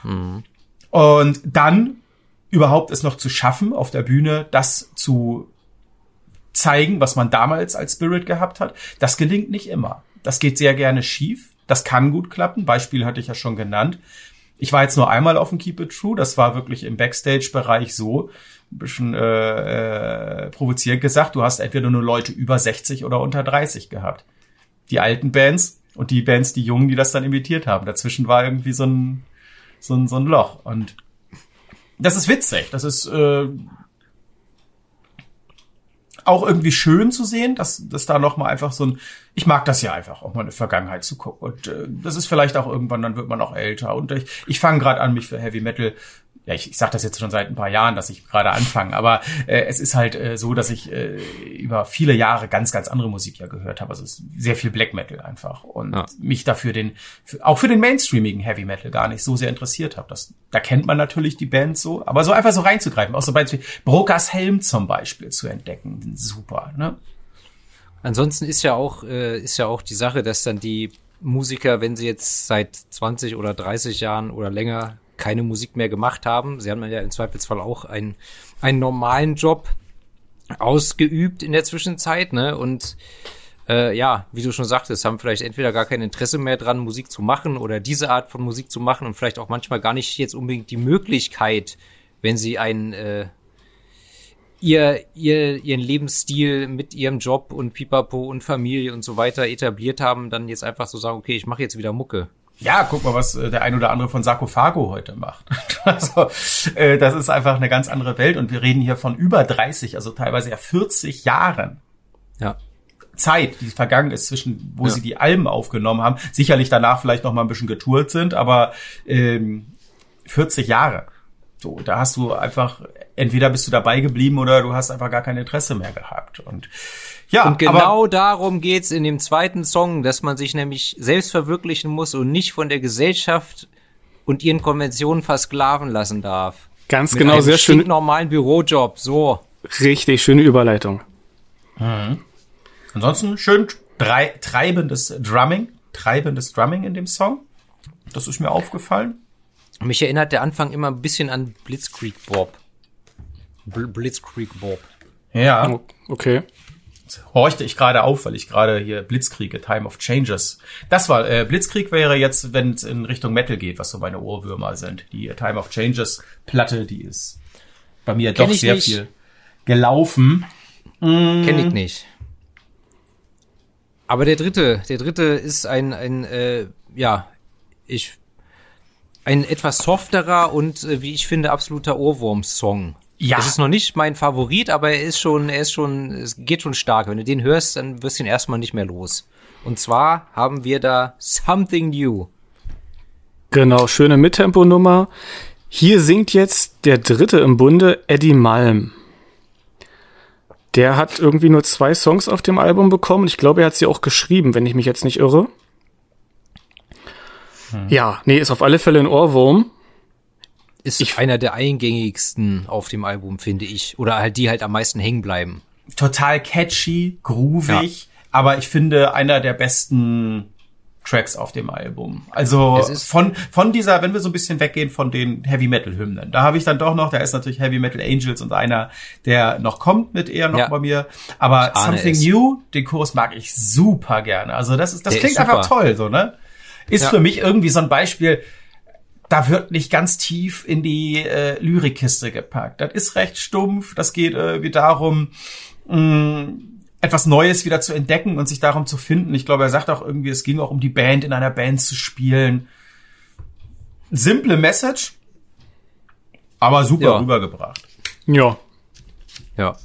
Und dann überhaupt es noch zu schaffen, auf der Bühne das zu zeigen, was man damals als Spirit gehabt hat, das gelingt nicht immer. Das geht sehr gerne schief. Das kann gut klappen. Beispiel hatte ich ja schon genannt. Ich war jetzt nur einmal auf dem Keep It True. Das war wirklich im Backstage-Bereich so ein bisschen provozierend gesagt. Du hast entweder nur Leute über 60 oder unter 30 gehabt. Die alten Bands und die Bands, die Jungen, die das dann imitiert haben. Dazwischen war irgendwie so ein Loch. Und das ist witzig. Das ist auch irgendwie schön zu sehen, dass da noch mal einfach so ein, ich mag das ja einfach, auch mal eine Vergangenheit zu gucken. Und das ist vielleicht auch irgendwann, dann wird man auch älter. Und ich fange gerade an, mich für Heavy Metal, ja, ich sag das jetzt schon seit ein paar Jahren, dass ich gerade anfange, aber es ist halt so, dass ich über viele Jahre ganz, ganz andere Musik ja gehört habe. Also es ist sehr viel Black Metal einfach und mich dafür auch für den mainstreamigen Heavy Metal gar nicht so sehr interessiert habe. Da kennt man natürlich die Bands so, aber so einfach so reinzugreifen, auch so Bands wie Brokers Helm zum Beispiel zu entdecken, super, ne? Ansonsten ist ja auch die Sache, dass dann die Musiker, wenn sie jetzt seit 20 oder 30 Jahren oder länger keine Musik mehr gemacht haben. Sie haben ja im Zweifelsfall auch einen normalen Job ausgeübt in der Zwischenzeit, ne? Und wie du schon sagtest, haben vielleicht entweder gar kein Interesse mehr dran, Musik zu machen oder diese Art von Musik zu machen und vielleicht auch manchmal gar nicht jetzt unbedingt die Möglichkeit, wenn sie ihren Lebensstil mit ihrem Job und Pipapo und Familie und so weiter etabliert haben, dann jetzt einfach so sagen, okay, ich mache jetzt wieder Mucke. Ja, guck mal, was der ein oder andere von Sarkophago heute macht. Also, das ist einfach eine ganz andere Welt und wir reden hier von über 30, also teilweise ja 40 Jahren. Ja. Zeit, die vergangen ist zwischen, wo sie die Alben aufgenommen haben. Sicherlich danach vielleicht noch mal ein bisschen getourt sind, aber 40 Jahre. So, da hast du einfach, entweder bist du dabei geblieben oder du hast einfach gar kein Interesse mehr gehabt. Und ja, und genau darum geht's in dem zweiten Song, dass man sich nämlich selbst verwirklichen muss und nicht von der Gesellschaft und ihren Konventionen versklaven lassen darf. Ganz genau, sehr schön. Mit einem normalen Bürojob, so. Richtig, schöne Überleitung. Mhm. Ansonsten schön treibendes Drumming in dem Song. Das ist mir aufgefallen. Mich erinnert der Anfang immer ein bisschen an Blitzkrieg Bob. Blitzkrieg Bob. Ja. Okay. Horchte ich gerade auf, weil ich gerade hier Blitzkrieg, A Time of Changes. Das war, Blitzkrieg wäre jetzt, wenn es in Richtung Metal geht, was so meine Ohrwürmer sind. Die A Time of Changes Platte, die ist bei mir doch sehr viel gelaufen. Kenn ich nicht. Aber der dritte ist ein etwas softerer und, wie ich finde, absoluter Ohrwurm-Song. Ja. Es ist noch nicht mein Favorit, aber es geht schon stark. Wenn du den hörst, dann wirst du ihn erstmal nicht mehr los. Und zwar haben wir da Something New. Genau, schöne Mittempo-Nummer. Hier singt jetzt der Dritte im Bunde, Eddie Malm. Der hat irgendwie nur 2 Songs auf dem Album bekommen. Ich glaube, er hat sie auch geschrieben, wenn ich mich jetzt nicht irre. Ja, nee, ist auf alle Fälle ein Ohrwurm. Ist einer der eingängigsten auf dem Album, finde ich. Oder halt die halt am meisten hängen bleiben. Total catchy, groovig, aber ich finde einer der besten Tracks auf dem Album. Also von dieser, wenn wir so ein bisschen weggehen von den Heavy Metal Hymnen, da habe ich dann doch noch, da ist natürlich Heavy Metal Angels und einer, der noch kommt mit eher noch bei mir. Aber Something New, den Chorus mag ich super gerne. Also das klingt einfach toll, so, ne? Ist für mich irgendwie so ein Beispiel, da wird nicht ganz tief in die Lyrikkiste gepackt. Das ist recht stumpf, das geht irgendwie darum, etwas Neues wieder zu entdecken und sich darum zu finden. Ich glaube, er sagt auch irgendwie, es ging auch um die Band, in einer Band zu spielen. Simple Message, aber super rübergebracht. Ja. Ja.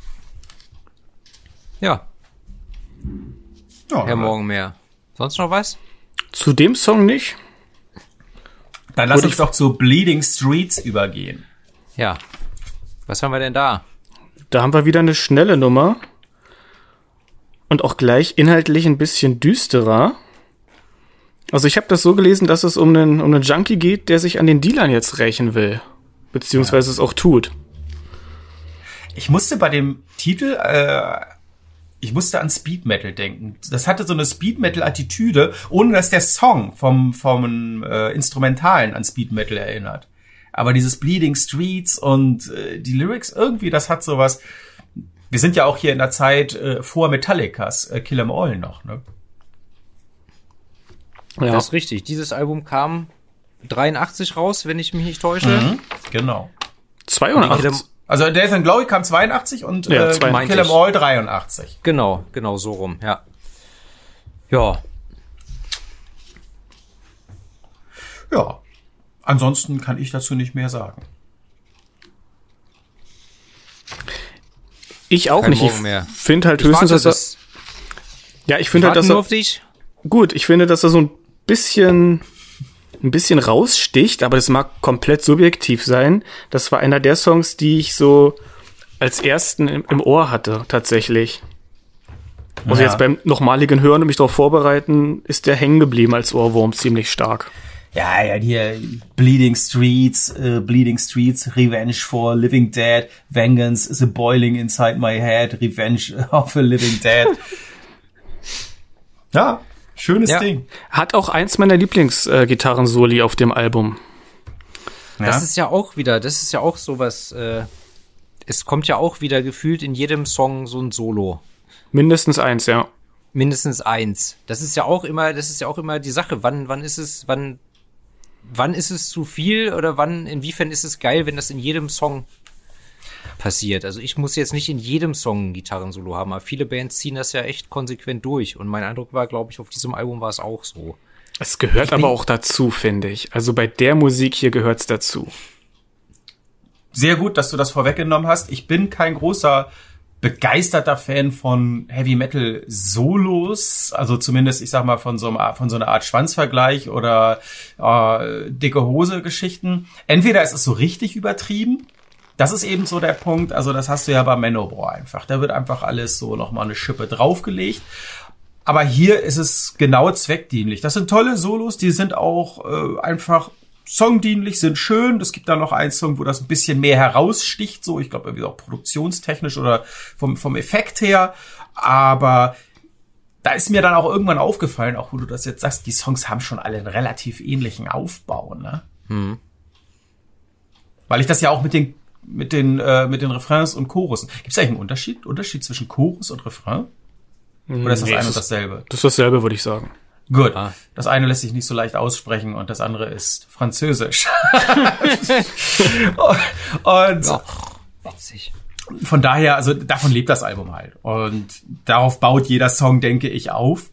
Ja. Herr Morgenmeer. Sonst noch was? Zu dem Song nicht. Dann lass uns doch zu Bleeding Streets übergehen. Ja. Was haben wir denn da? Da haben wir wieder eine schnelle Nummer. Und auch gleich inhaltlich ein bisschen düsterer. Also ich habe das so gelesen, dass es um einen Junkie geht, der sich an den Dealern jetzt rächen will. Beziehungsweise es auch tut. Ich musste bei dem Titel, ich musste an Speed Metal denken. Das hatte so eine Speed Metal Attitüde, ohne dass der Song vom Instrumentalen an Speed Metal erinnert. Aber dieses Bleeding Streets und die Lyrics irgendwie, das hat sowas. Wir sind ja auch hier in der Zeit vor Metallicas Kill 'Em All noch, ne? Ja. Das ist richtig. Dieses Album kam 83 raus, wenn ich mich nicht täusche. Mhm, genau. 82. Also der ist dann, glaube ich, kam 82 und Kill 'Em All 83. Genau, so rum, ja. Ja. Ja. Ansonsten kann ich dazu nicht mehr sagen. Ich auch Kein nicht. Morgen mehr. Ich finde halt höchstens, dass er... Ja, ich finde halt, dass er... auf dich. Gut, ich finde, dass er so ein bisschen raussticht, aber das mag komplett subjektiv sein. Das war einer der Songs, die ich so als ersten im Ohr hatte, tatsächlich. Also jetzt beim nochmaligen Hören und mich darauf vorbereiten, ist der hängen geblieben als Ohrwurm ziemlich stark. Ja, hier Bleeding Streets, Revenge for Living Dead, Vengeance is a boiling inside my head, Revenge of a Living Dead. Ja, schönes Ding. Hat auch eins meiner Lieblingsgitarren-Soli auf dem Album. Das ist ja auch sowas, es kommt ja auch wieder gefühlt in jedem Song so ein Solo. Mindestens eins, ja. Mindestens eins. Das ist ja auch immer die Sache. Wann ist es zu viel oder inwiefern ist es geil, wenn das in jedem Song passiert? Also ich muss jetzt nicht in jedem Song ein Gitarrensolo haben, aber viele Bands ziehen das ja echt konsequent durch. Und mein Eindruck war, glaube ich, auf diesem Album war es auch so. Es gehört aber auch dazu, finde ich. Also bei der Musik hier gehört's dazu. Sehr gut, dass du das vorweggenommen hast. Ich bin kein großer begeisterter Fan von Heavy Metal Solos, also zumindest, ich sag mal, von so einer Art Schwanzvergleich oder dicke Hose Geschichten. Entweder ist es so richtig übertrieben, das ist eben so der Punkt, also das hast du ja bei Manowar einfach. Da wird einfach alles so nochmal eine Schippe draufgelegt. Aber hier ist es genau zweckdienlich. Das sind tolle Solos, die sind auch einfach songdienlich, sind schön. Es gibt da noch einen Song, wo das ein bisschen mehr heraussticht, so, ich glaube, irgendwie auch produktionstechnisch oder vom Effekt her. Aber da ist mir dann auch irgendwann aufgefallen, auch wo du das jetzt sagst, die Songs haben schon alle einen relativ ähnlichen Aufbau, ne? Weil ich das ja auch mit den Refrains und Chorussen. Gibt es eigentlich einen Unterschied zwischen Chorus und Refrain? Oder ist das ein und dasselbe? Das ist dasselbe, würde ich sagen. Gut. Das eine lässt sich nicht so leicht aussprechen und das andere ist Französisch. Und witzig. Von daher, also davon lebt das Album halt. Und darauf baut jeder Song, denke ich, auf.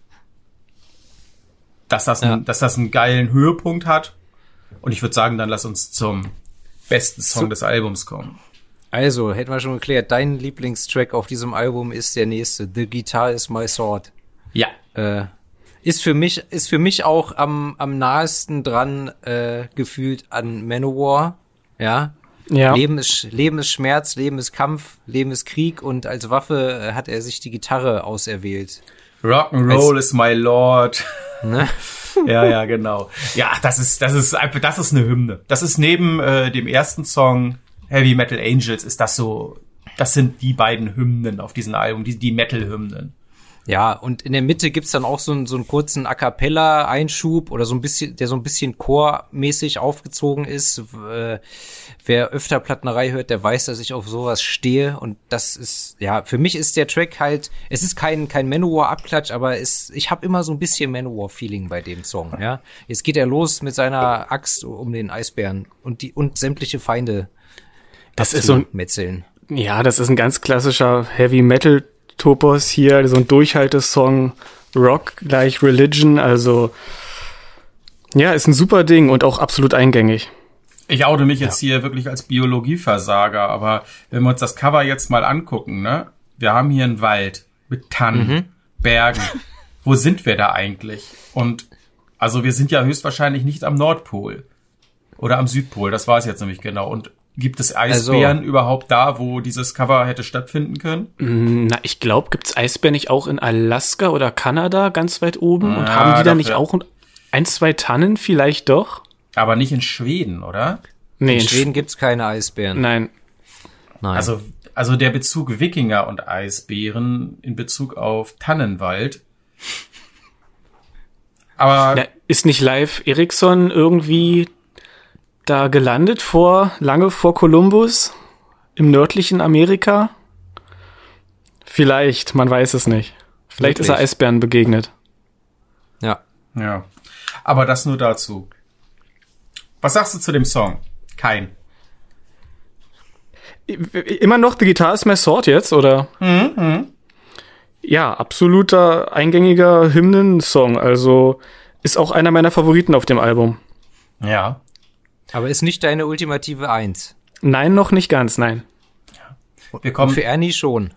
Dass das einen geilen Höhepunkt hat. Und ich würde sagen, dann lass uns zum besten Song des Albums kommen. Also, hätten wir schon geklärt, dein Lieblingstrack auf diesem Album ist der nächste, The Guitar is My Sword. Ja. Ist für mich auch am nahesten dran gefühlt an Manowar. Ja. Leben ist Schmerz, Leben ist Kampf, Leben ist Krieg und als Waffe hat er sich die Gitarre auserwählt. Rock'n'Roll is my Lord. Ne? Ja, genau. Ja, das ist eine Hymne. Das ist neben dem ersten Song Heavy Metal Angels ist das so, das sind die beiden Hymnen auf diesem Album, die Metal-Hymnen. Ja, und in der Mitte gibt's dann auch so einen kurzen A-Cappella-Einschub oder der so ein bisschen chormäßig aufgezogen ist. Wer öfter Plattenerei hört, der weiß, dass ich auf sowas stehe. Und das ist, ja, für mich ist der Track halt, es ist kein Manowar-Abklatsch, aber ich habe immer so ein bisschen Manowar-Feeling bei dem Song, ja. Jetzt geht er los mit seiner Axt um den Eisbären und sämtliche Feinde das ist so metzeln. Ja, das ist ein ganz klassischer Heavy-Metal-Topos hier, so ein Durchhaltesong, Rock gleich Religion, also ja, ist ein super Ding und auch absolut eingängig. Ich oute mich jetzt hier wirklich als Biologieversager, aber wenn wir uns das Cover jetzt mal angucken, ne? Wir haben hier einen Wald mit Tannen, Bergen. Wo sind wir da eigentlich? Und also wir sind ja höchstwahrscheinlich nicht am Nordpol oder am Südpol, das war es jetzt nämlich genau. Und gibt es Eisbären überhaupt da, wo dieses Cover hätte stattfinden können? Na, ich glaube, gibt's Eisbären nicht auch in Alaska oder Kanada ganz weit oben? Und haben die da nicht auch ein, zwei Tannen vielleicht doch? Aber nicht in Schweden, oder? Nee, in Schweden gibt's keine Eisbären. Nein. Also der Bezug Wikinger und Eisbären in Bezug auf Tannenwald. Aber ist nicht Leif Erikson irgendwie da gelandet lange vor Kolumbus im nördlichen Amerika? Vielleicht, man weiß es nicht. Vielleicht ist er Eisbären begegnet. Ja. Aber das nur dazu. Was sagst du zu dem Song? Kein. Immer noch The Guitar is My Sword jetzt, oder? Ja, absoluter eingängiger Hymnensong. Also ist auch einer meiner Favoriten auf dem Album. Ja. Aber ist nicht deine ultimative 1? Nein, noch nicht ganz, nein. Wir kommen für Ernie schon.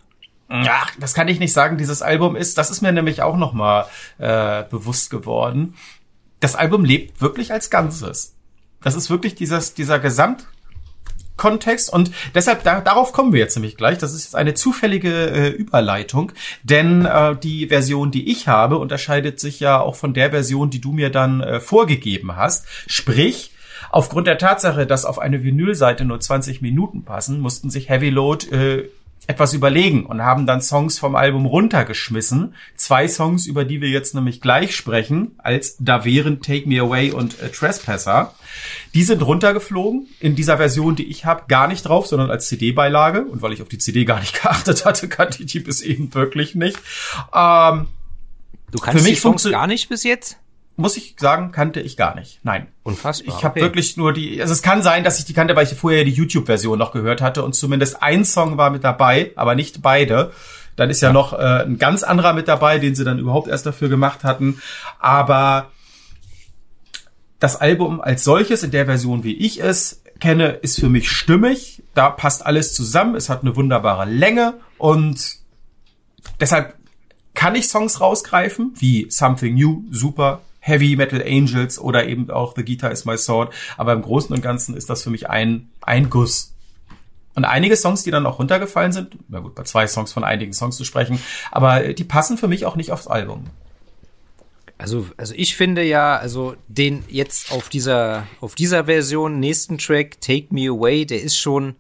Ja, das kann ich nicht sagen, dieses Album das ist mir nämlich auch nochmal bewusst geworden. Das Album lebt wirklich als Ganzes. Das ist wirklich dieser Gesamtkontext und deshalb, darauf kommen wir jetzt nämlich gleich. Das ist jetzt eine zufällige Überleitung, denn die Version, die ich habe, unterscheidet sich ja auch von der Version, die du mir dann vorgegeben hast. Sprich, aufgrund der Tatsache, dass auf eine Vinylseite nur 20 Minuten passen, mussten sich Heavy Load etwas überlegen und haben dann Songs vom Album runtergeschmissen. 2 Songs, über die wir jetzt nämlich gleich sprechen, als da wären Take Me Away und Trespasser. Die sind runtergeflogen, in dieser Version, die ich habe, gar nicht drauf, sondern als CD-Beilage. Und weil ich auf die CD gar nicht geachtet hatte, kannte ich die bis eben wirklich nicht. Du kannst die Songs gar nicht bis jetzt? Muss ich sagen, kannte ich gar nicht. Nein. Unfassbar. Ich habe wirklich nur also es kann sein, dass ich die kannte, weil ich vorher die YouTube-Version noch gehört hatte und zumindest ein Song war mit dabei, aber nicht beide. Dann ist ja noch ein ganz anderer mit dabei, den sie dann überhaupt erst dafür gemacht hatten. Aber das Album als solches, in der Version, wie ich es kenne, ist für mich stimmig. Da passt alles zusammen. Es hat eine wunderbare Länge und deshalb kann ich Songs rausgreifen, wie Something New, super, Heavy Metal Angels oder eben auch The Guitar Is My Sword. Aber im Großen und Ganzen ist das für mich ein Guss. Und einige Songs, die dann auch runtergefallen sind, na gut, bei 2 Songs von einigen Songs zu sprechen, aber die passen für mich auch nicht aufs Album. Also ich finde ja, also den jetzt auf dieser Version, nächsten Track, Take Me Away, der ist schon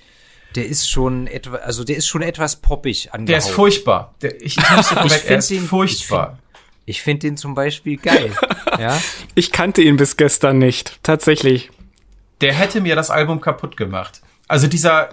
etwas poppig angehaucht. Der ist furchtbar. Er ist furchtbar. Ich finde den zum Beispiel geil. Ja? Ich kannte ihn bis gestern nicht, tatsächlich. Der hätte mir das Album kaputt gemacht. Also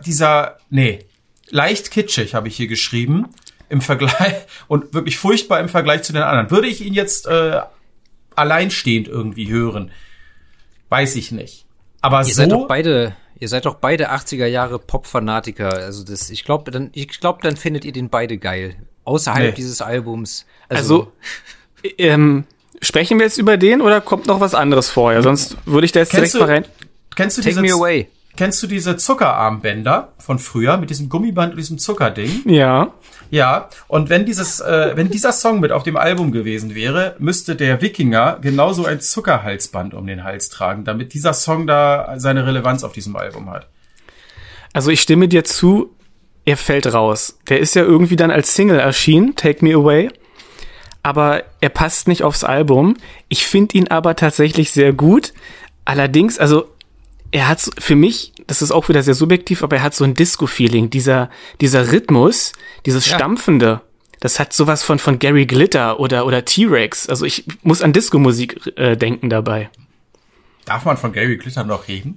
leicht kitschig habe ich hier geschrieben, im Vergleich, und wirklich furchtbar im Vergleich zu den anderen. Würde ich ihn jetzt alleinstehend irgendwie hören, weiß ich nicht. Aber Ihr seid doch beide 80er Jahre Pop-Fanatiker. Also ich glaube, dann findet ihr den beide geil. Außerhalb dieses Albums. Also sprechen wir jetzt über den oder kommt noch was anderes vorher? Sonst würde ich da jetzt direkt mal rein. Take Me Away. Kennst du diese Zuckerarmbänder von früher mit diesem Gummiband und diesem Zuckerding? Ja. Ja, und wenn dieser Song mit auf dem Album gewesen wäre, müsste der Wikinger genauso ein Zuckerhalsband um den Hals tragen, damit dieser Song da seine Relevanz auf diesem Album hat. Also ich stimme dir zu, er fällt raus. Der ist ja irgendwie dann als Single erschienen, Take Me Away, aber er passt nicht aufs Album. Ich finde ihn aber tatsächlich sehr gut. Allerdings, also er hat für mich, das ist auch wieder sehr subjektiv, aber er hat so ein Disco-Feeling. Dieser Rhythmus, dieses Stampfende, das hat sowas von Gary Glitter oder T-Rex. Also ich muss an Disco-Musik denken dabei. Darf man von Gary Glitter noch reden?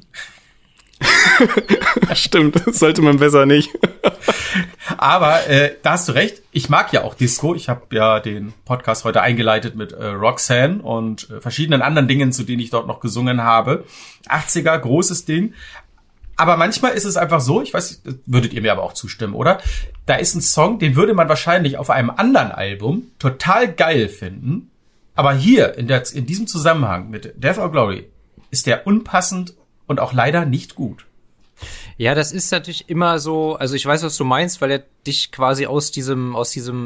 Stimmt, das sollte man besser nicht. Aber da hast du recht, ich mag ja auch Disco. Ich habe ja den Podcast heute eingeleitet mit Roxanne und verschiedenen anderen Dingen, zu denen ich dort noch gesungen habe. 80er, großes Ding. Aber manchmal ist es einfach so, ich weiß, würdet ihr mir aber auch zustimmen, oder? Da ist ein Song, den würde man wahrscheinlich auf einem anderen Album total geil finden. Aber hier, in diesem Zusammenhang mit Death or Glory, ist der unpassend und auch leider nicht gut. Ja, das ist natürlich immer so, also ich weiß, was du meinst, weil er dich quasi aus diesem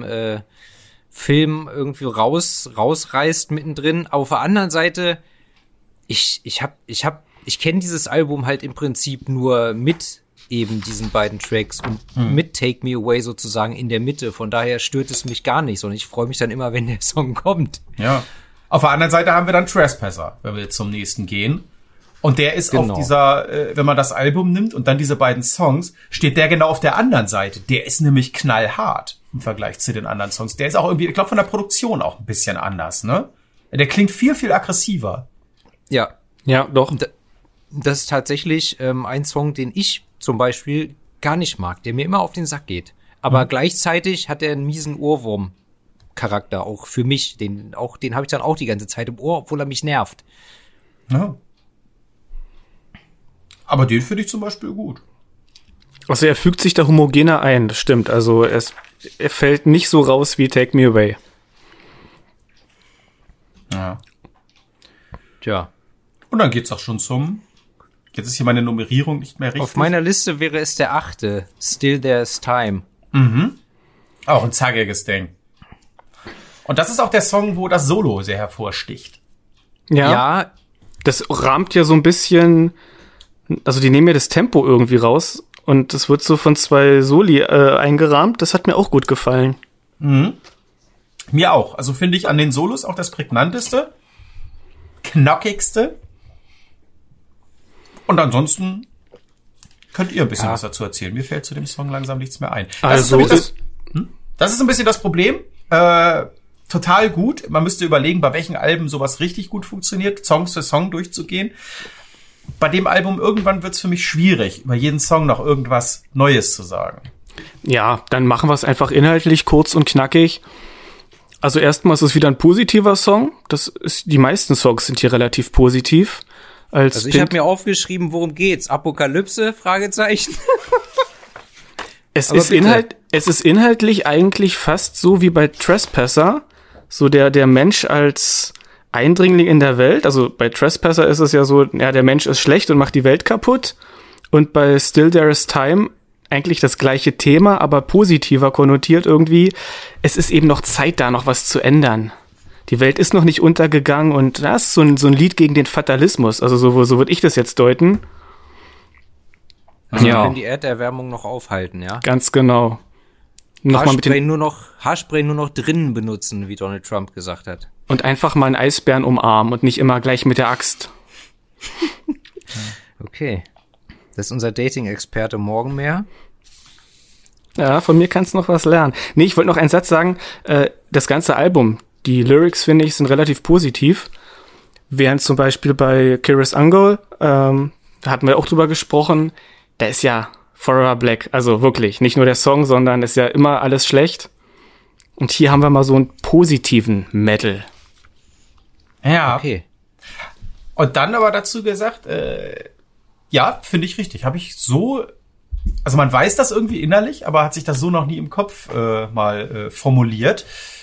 Film irgendwie rausreißt mittendrin. Aber auf der anderen Seite, ich kenne dieses Album halt im Prinzip nur mit eben diesen beiden Tracks und mit Take Me Away sozusagen in der Mitte. Von daher stört es mich gar nicht, sondern ich freue mich dann immer, wenn der Song kommt. Ja. Auf der anderen Seite haben wir dann Trespasser, wenn wir jetzt zum nächsten gehen. Und der ist auf dieser, wenn man das Album nimmt und dann diese beiden Songs, steht der genau auf der anderen Seite. Der ist nämlich knallhart im Vergleich zu den anderen Songs. Der ist auch irgendwie, ich glaube, von der Produktion auch ein bisschen anders, ne? Der klingt viel, viel aggressiver. Ja. Ja, doch. Das ist tatsächlich ein Song, den ich zum Beispiel gar nicht mag, der mir immer auf den Sack geht. Aber gleichzeitig hat er einen miesen Ohrwurm-Charakter, auch für mich. Den habe ich dann auch die ganze Zeit im Ohr, obwohl er mich nervt. Ja. Aber den finde ich zum Beispiel gut. Also er fügt sich da homogener ein, das stimmt. Also er fällt nicht so raus wie Take Me Away. Ja. Tja. Und dann geht's auch schon jetzt ist hier meine Nummerierung nicht mehr richtig. Auf meiner Liste wäre es der 8. Still There's Time. Mhm. Auch ein zackiges Ding. Und das ist auch der Song, wo das Solo sehr hervorsticht. Ja. Das rahmt ja so ein bisschen, also die nehmen ja das Tempo irgendwie raus und das wird so von 2 Soli eingerahmt. Das hat mir auch gut gefallen. Mhm. Mir auch. Also finde ich an den Solos auch das prägnanteste, knackigste. Und ansonsten könnt ihr ein bisschen was dazu erzählen. Mir fällt zu dem Song langsam nichts mehr ein. Das ist ein bisschen das Problem. Total gut. Man müsste überlegen, bei welchen Alben sowas richtig gut funktioniert, Song für Song durchzugehen. Bei dem Album irgendwann wird's für mich schwierig, über jeden Song noch irgendwas Neues zu sagen. Ja, dann machen wir es einfach inhaltlich kurz und knackig. Also erstmal ist es wieder ein positiver Song. Die meisten Songs sind hier relativ positiv. Also ich habe mir aufgeschrieben, worum geht's? Apokalypse? Fragezeichen. Es ist inhaltlich eigentlich fast so wie bei Trespasser. So der Mensch als Eindringling in der Welt. Also bei Trespasser ist es ja so, ja, der Mensch ist schlecht und macht die Welt kaputt. Und bei Still There Is Time eigentlich das gleiche Thema, aber positiver konnotiert irgendwie. Es ist eben noch Zeit da, noch was zu ändern. Die Welt ist noch nicht untergegangen und das ist so ein Lied gegen den Fatalismus. Also so würde ich das jetzt deuten. Also wir können die Erderwärmung noch aufhalten, ja? Ganz genau. Haarspray nur noch drinnen benutzen, wie Donald Trump gesagt hat. Und einfach mal einen Eisbären umarmen und nicht immer gleich mit der Axt. Okay. Das ist unser Dating-Experte Morgenmeer. Ja, von mir kannst du noch was lernen. Nee, ich wollte noch einen Satz sagen. Das ganze Album, die Lyrics, finde ich, sind relativ positiv. Während zum Beispiel bei Kiris Angol, da hatten wir auch drüber gesprochen, da ist ja Forever Black, also wirklich, nicht nur der Song, sondern ist ja immer alles schlecht. Und hier haben wir mal so einen positiven Metal. Ja. Okay. Und dann aber dazu gesagt, ja, finde ich richtig. Habe ich so, also man weiß das irgendwie innerlich, aber hat sich das so noch nie im Kopf mal formuliert.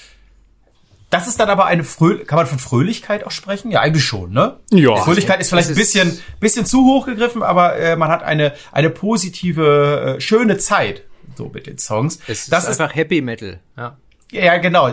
Das ist dann aber kann man von Fröhlichkeit auch sprechen? Ja, eigentlich schon, ne? Ja. Fröhlichkeit ist vielleicht ein bisschen zu hoch gegriffen, aber man hat eine positive, schöne Zeit so mit den Songs. Das ist einfach Happy Metal, ja. Ja, genau.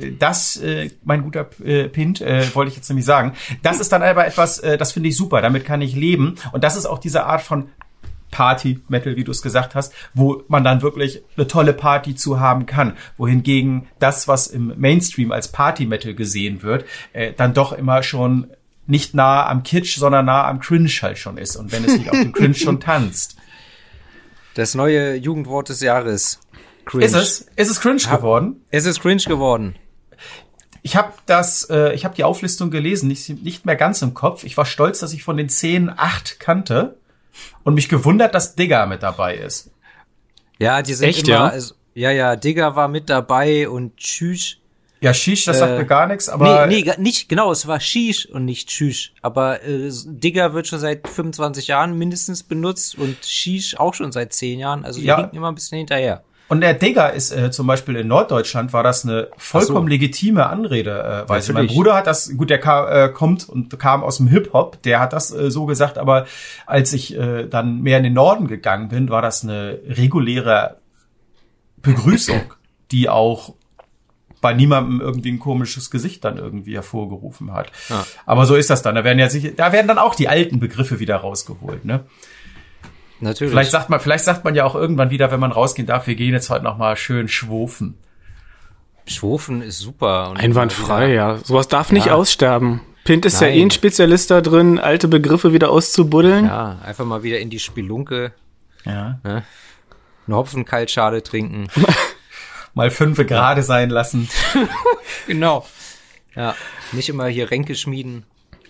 Mein guter Pint, wollte ich jetzt nämlich sagen. Das ist dann aber etwas, das finde ich super. Damit kann ich leben. Und das ist auch diese Art von Party-Metal, wie du es gesagt hast, wo man dann wirklich eine tolle Party zu haben kann. Wohingegen das, was im Mainstream als Party-Metal gesehen wird, dann doch immer schon nicht nah am Kitsch, sondern nah am Cringe halt schon ist. Und wenn es nicht auf dem Cringe schon tanzt. Das neue Jugendwort des Jahres. Cringe. Ist es cringe geworden? Es ist cringe geworden. Ich habe die Auflistung gelesen, nicht mehr ganz im Kopf. Ich war stolz, dass ich von den 10 8 kannte und mich gewundert, dass Digger mit dabei ist. Ja, die sind echt, immer, ja? also, ja, Digger war mit dabei und Tschüss. Ja, Shish, das sagt mir gar nichts, aber... Nee, nicht, genau, es war Shish und nicht Tschüss. Aber Digger wird schon seit 25 Jahren mindestens benutzt und Shish auch schon seit 10 Jahren. Also die hinken immer ein bisschen hinterher. Und der Digger ist zum Beispiel in Norddeutschland war das eine vollkommen legitime Anrede. Weiß ich. Mein Bruder hat das, gut, der kam aus dem Hip-Hop, der hat das so gesagt, aber als ich dann mehr in den Norden gegangen bin, war das eine reguläre Begrüßung, die auch bei niemandem irgendwie ein komisches Gesicht dann irgendwie hervorgerufen hat. Ja. Aber so ist das dann. Da werden dann auch die alten Begriffe wieder rausgeholt, ne? Natürlich. Vielleicht sagt man ja auch irgendwann wieder, wenn man rausgehen darf, wir gehen jetzt heute noch mal schön schwofen. Schwofen ist super. Und einwandfrei, ja. Sowas darf nicht aussterben. Pint ist ja ein Spezialist da drin, alte Begriffe wieder auszubuddeln. Ja, einfach mal wieder in die Spelunke. Ja. Ne? Eine Hopfenkaltschale trinken. Mal 5 gerade sein lassen. Genau. Ja, nicht immer hier Ränke schmieden.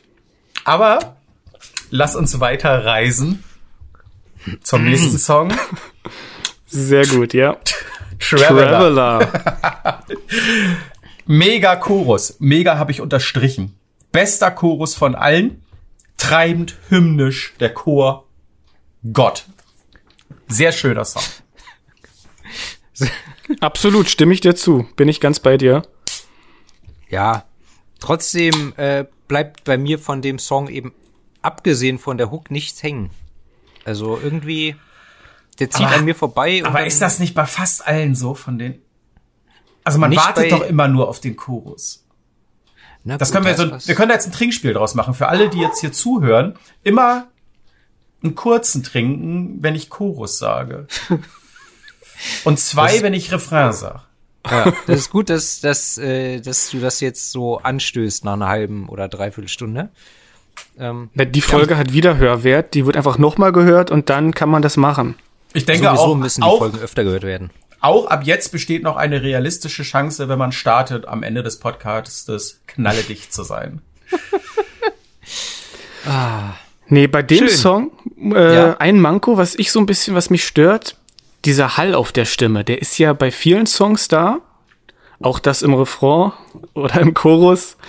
Aber lass uns weiter reisen zum nächsten Song. Sehr gut, ja. Traveler. Mega Chorus. Mega habe ich unterstrichen. Bester Chorus von allen. Treibend, hymnisch, der Chor. Gott. Sehr schöner Song. Absolut, stimme ich dir zu. Bin ich ganz bei dir. Ja, trotzdem bleibt bei mir von dem Song eben, abgesehen von der Hook, nichts hängen. Also irgendwie, der zieht an mir vorbei. Aber ist das nicht bei fast allen so von den... Also man Nicht wartet doch immer nur auf den Chorus. Na Das gut, können wir können da jetzt ein Trinkspiel draus machen. Für alle, die jetzt hier zuhören, immer einen kurzen trinken, wenn ich Chorus sage. Und 2, wenn ich Refrain sage. Ja, das ist gut, dass du das jetzt so anstößt nach einer halben oder dreiviertel Stunde. Die Folge hat Wiederhörwert, die wird einfach nochmal gehört und dann kann man das machen. Ich denke Sowieso auch, müssen die Folgen öfter gehört werden. auch ab jetzt besteht noch eine realistische Chance, wenn man startet, am Ende des Podcasts knalledicht zu sein. Nee, bei dem Schön. Song, ein Manko, was mich stört, dieser Hall auf der Stimme, der ist ja bei vielen Songs da, auch das im Refrain oder im Chorus,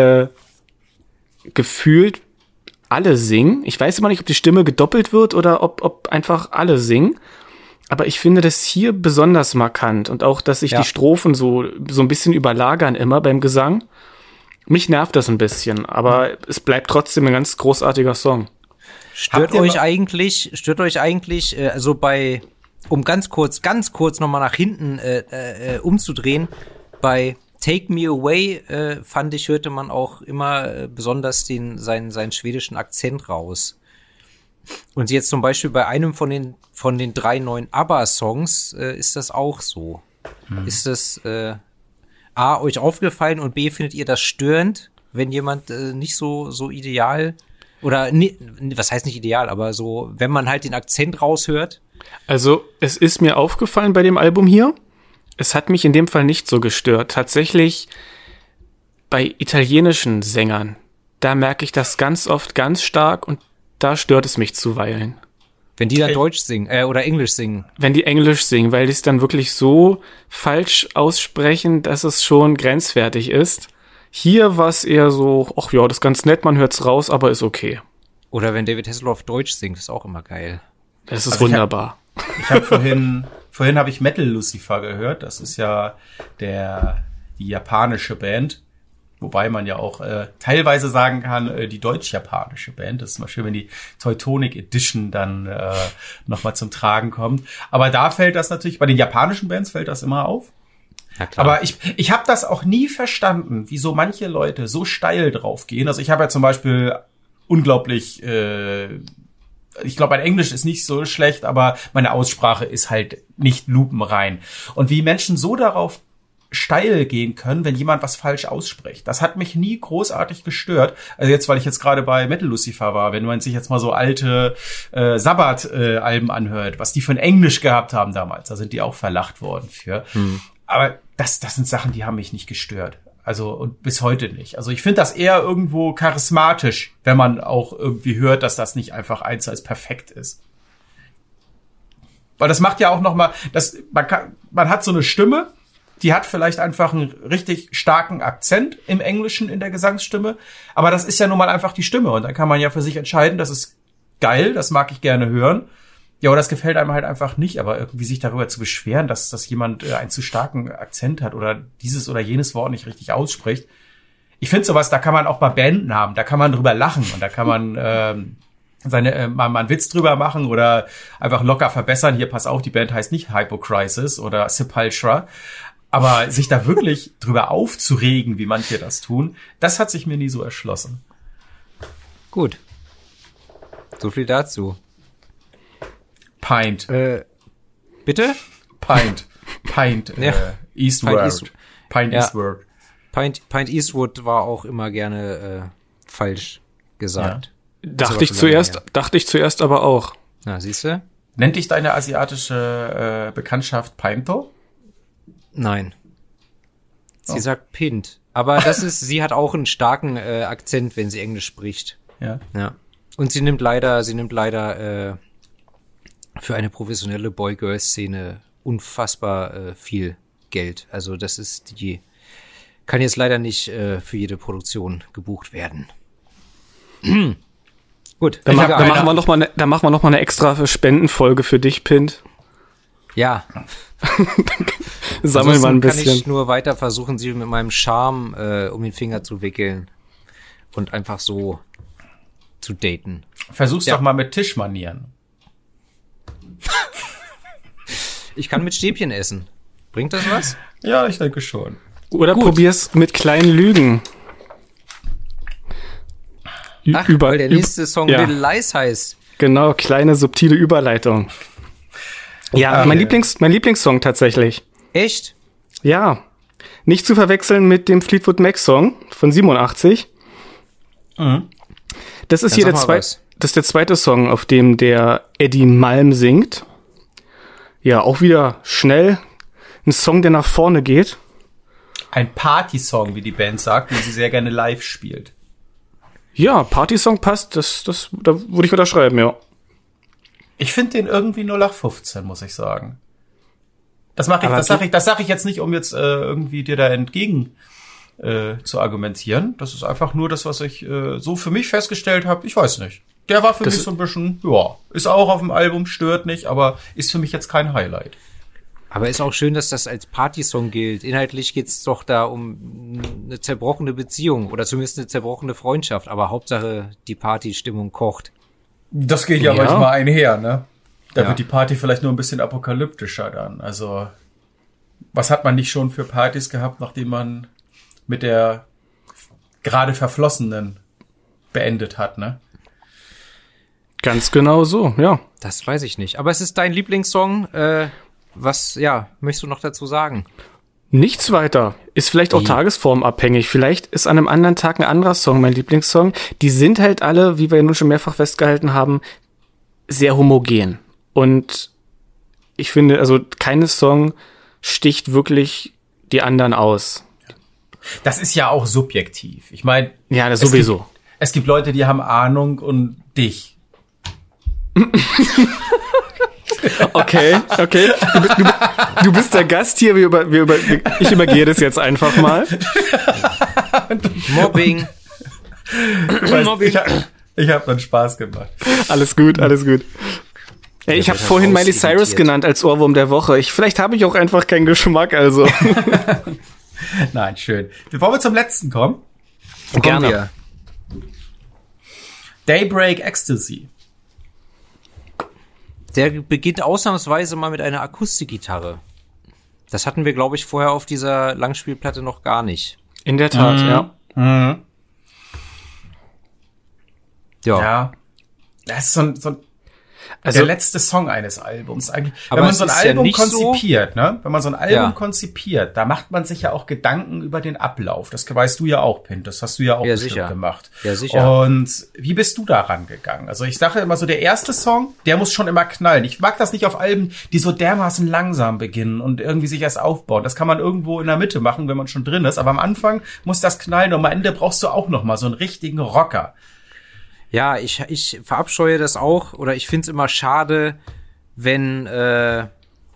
gefühlt alle singen. Ich weiß immer nicht, ob die Stimme gedoppelt wird oder ob einfach alle singen. Aber ich finde das hier besonders markant und auch, dass sich die Strophen so ein bisschen überlagern immer beim Gesang. Mich nervt das ein bisschen, aber es bleibt trotzdem ein ganz großartiger Song. Stört euch eigentlich, also um ganz kurz nochmal nach hinten umzudrehen, bei Take Me Away fand ich, hörte man auch immer besonders seinen schwedischen Akzent raus. Und jetzt zum Beispiel bei einem von den 3 neuen ABBA-Songs ist das auch so. Ist das A, euch aufgefallen und B, findet ihr das störend, wenn jemand nicht so ideal oder was heißt nicht ideal, aber so, wenn man halt den Akzent raushört? Also, es ist mir aufgefallen bei dem Album hier. Es hat mich in dem Fall nicht so gestört. Tatsächlich bei italienischen Sängern, da merke ich das ganz oft ganz stark und da stört es mich zuweilen. Wenn die dann Deutsch singen, oder Englisch singen. Wenn die Englisch singen, weil die es dann wirklich so falsch aussprechen, dass es schon grenzwertig ist. Hier war es eher so, ach ja, das ist ganz nett, man hört's raus, aber ist okay. Oder wenn David Hasselhoff Deutsch singt, ist auch immer geil. Das ist wunderbar. Ich habe vorhin habe ich Metal Lucifer gehört. Das ist ja die japanische Band. Wobei man ja auch teilweise sagen kann, die deutsch-japanische Band. Das ist mal schön, wenn die Teutonic Edition dann nochmal zum Tragen kommt. Aber da fällt das natürlich, bei den japanischen Bands fällt das immer auf. Ja, klar. Aber ich habe das auch nie verstanden, wieso manche Leute so steil draufgehen. Also ich habe ja zum Beispiel unglaublich, ich glaube, mein Englisch ist nicht so schlecht, aber meine Aussprache ist halt nicht lupenrein. Und wie Menschen so darauf steil gehen können, wenn jemand was falsch ausspricht. Das hat mich nie großartig gestört. Also jetzt, weil ich jetzt gerade bei Metal Lucifer war, wenn man sich jetzt mal so alte Sabbath-Alben anhört, was die für ein Englisch gehabt haben damals, da sind die auch verlacht worden für. Aber das sind Sachen, die haben mich nicht gestört. Also und bis heute nicht. Also ich finde das eher irgendwo charismatisch, wenn man auch irgendwie hört, dass das nicht einfach eins als perfekt ist. Weil das macht ja auch noch mal, man hat so eine Stimme, die hat vielleicht einfach einen richtig starken Akzent im Englischen in der Gesangsstimme. Aber das ist ja nun mal einfach die Stimme. Und dann kann man ja für sich entscheiden, das ist geil, das mag ich gerne hören. Ja, oder das gefällt einem halt einfach nicht. Aber irgendwie sich darüber zu beschweren, dass jemand einen zu starken Akzent hat oder dieses oder jenes Wort nicht richtig ausspricht. Ich finde sowas, da kann man auch bei Bandnamen, da kann man drüber lachen. Und da kann man mal einen Witz drüber machen oder einfach locker verbessern. Hier, pass auf, die Band heißt nicht Hypocrisis oder Sepultura. Aber sich da wirklich drüber aufzuregen, wie manche das tun, das hat sich mir nie so erschlossen. Gut. So viel dazu. Pint. Bitte? Pint. Ja. Eastward. Pint Ja. Eastward. Pint Eastwood war auch immer gerne falsch gesagt. Dachte ich zuerst aber auch. Na, siehst du? Nennt dich deine asiatische Bekanntschaft Pinto? Nein. Sie sagt Pint. Aber sie hat auch einen starken Akzent, wenn sie Englisch spricht. Ja. Ja. Und sie nimmt leider für eine professionelle Boy-Girl-Szene unfassbar viel Geld. Also kann jetzt leider nicht für jede Produktion gebucht werden. Gut. Da machen wir noch mal eine extra Spendenfolge für dich, Pint. Ja. Sammeln wir ein bisschen. Kann ich nur weiter versuchen, sie mit meinem Charme um den Finger zu wickeln und einfach so zu daten. Versuch's doch mal mit Tischmanieren. Ich kann mit Stäbchen essen. Bringt das was? Ja, ich denke schon. Oder probier's mit kleinen Lügen. Ach, weil der nächste Song Little Lies heißt. Genau, kleine subtile Überleitung. Ja, mein Lieblingssong tatsächlich. Echt? Ja. Nicht zu verwechseln mit dem Fleetwood Mac Song von 87. Mhm. Das ist hier das ist der zweite Song, auf dem der Eddie Malm singt. Ja, auch wieder schnell. Ein Song, der nach vorne geht. Ein Party-Song, wie die Band sagt, den sie sehr gerne live spielt. Ja, Party-Song passt. Da würde ich unterschreiben, ja. Ich finde den irgendwie 0815, muss ich sagen. Das sag ich jetzt nicht, um jetzt irgendwie dir da entgegen zu argumentieren. Das ist einfach nur das, was ich so für mich festgestellt habe. Ich weiß nicht. Der war für mich so ein bisschen, ja, ist auch auf dem Album, stört nicht, aber ist für mich jetzt kein Highlight. Aber ist auch schön, dass das als Partysong gilt. Inhaltlich geht's doch da um eine zerbrochene Beziehung oder zumindest eine zerbrochene Freundschaft. Aber Hauptsache, die Partystimmung kocht. Das geht ja manchmal einher, ne? Da wird die Party vielleicht nur ein bisschen apokalyptischer dann. Also, was hat man nicht schon für Partys gehabt, nachdem man mit der gerade Verflossenen beendet hat, ne? Ganz genau so, ja. Das weiß ich nicht. Aber es ist dein Lieblingssong. Was, möchtest du noch dazu sagen? Nichts weiter. Ist vielleicht auch tagesformabhängig. Vielleicht ist an einem anderen Tag ein anderer Song mein Lieblingssong. Die sind halt alle, wie wir ja nun schon mehrfach festgehalten haben, sehr homogen. Und ich finde, also kein Song sticht wirklich die anderen aus. Das ist ja auch subjektiv. Ich meine, ja, das sowieso. Es gibt Leute, die haben Ahnung und dich. Okay. Du bist der Gast hier. Ich übergehe das jetzt einfach mal. Mobbing. Ich hab dann Spaß gemacht. Alles gut. Ja, ich habe vorhin Miley Cyrus genannt als Ohrwurm der Woche. Vielleicht habe ich auch einfach keinen Geschmack, also. Nein, schön. Bevor wir zum letzten kommen. Gerne. Daybreak Ecstasy. Der beginnt ausnahmsweise mal mit einer Akustikgitarre. Das hatten wir, glaube ich, vorher auf dieser Langspielplatte noch gar nicht. In der Tat, ja. Mhm. Ja. Ja. Das ist so ein der letzte Song eines Albums eigentlich. Aber wenn man so ein Album konzipiert, so, ne? Wenn man so ein Album konzipiert, da macht man sich ja auch Gedanken über den Ablauf. Das weißt du ja auch, Pint. Das hast du ja auch bestimmt gemacht. Ja, sicher. Und wie bist du da rangegangen? Also ich sage immer so, der erste Song, der muss schon immer knallen. Ich mag das nicht auf Alben, die so dermaßen langsam beginnen und irgendwie sich erst aufbauen. Das kann man irgendwo in der Mitte machen, wenn man schon drin ist. Aber am Anfang muss das knallen und am Ende brauchst du auch noch mal so einen richtigen Rocker. Ja, ich verabscheue das auch, oder ich find's immer schade, wenn wenn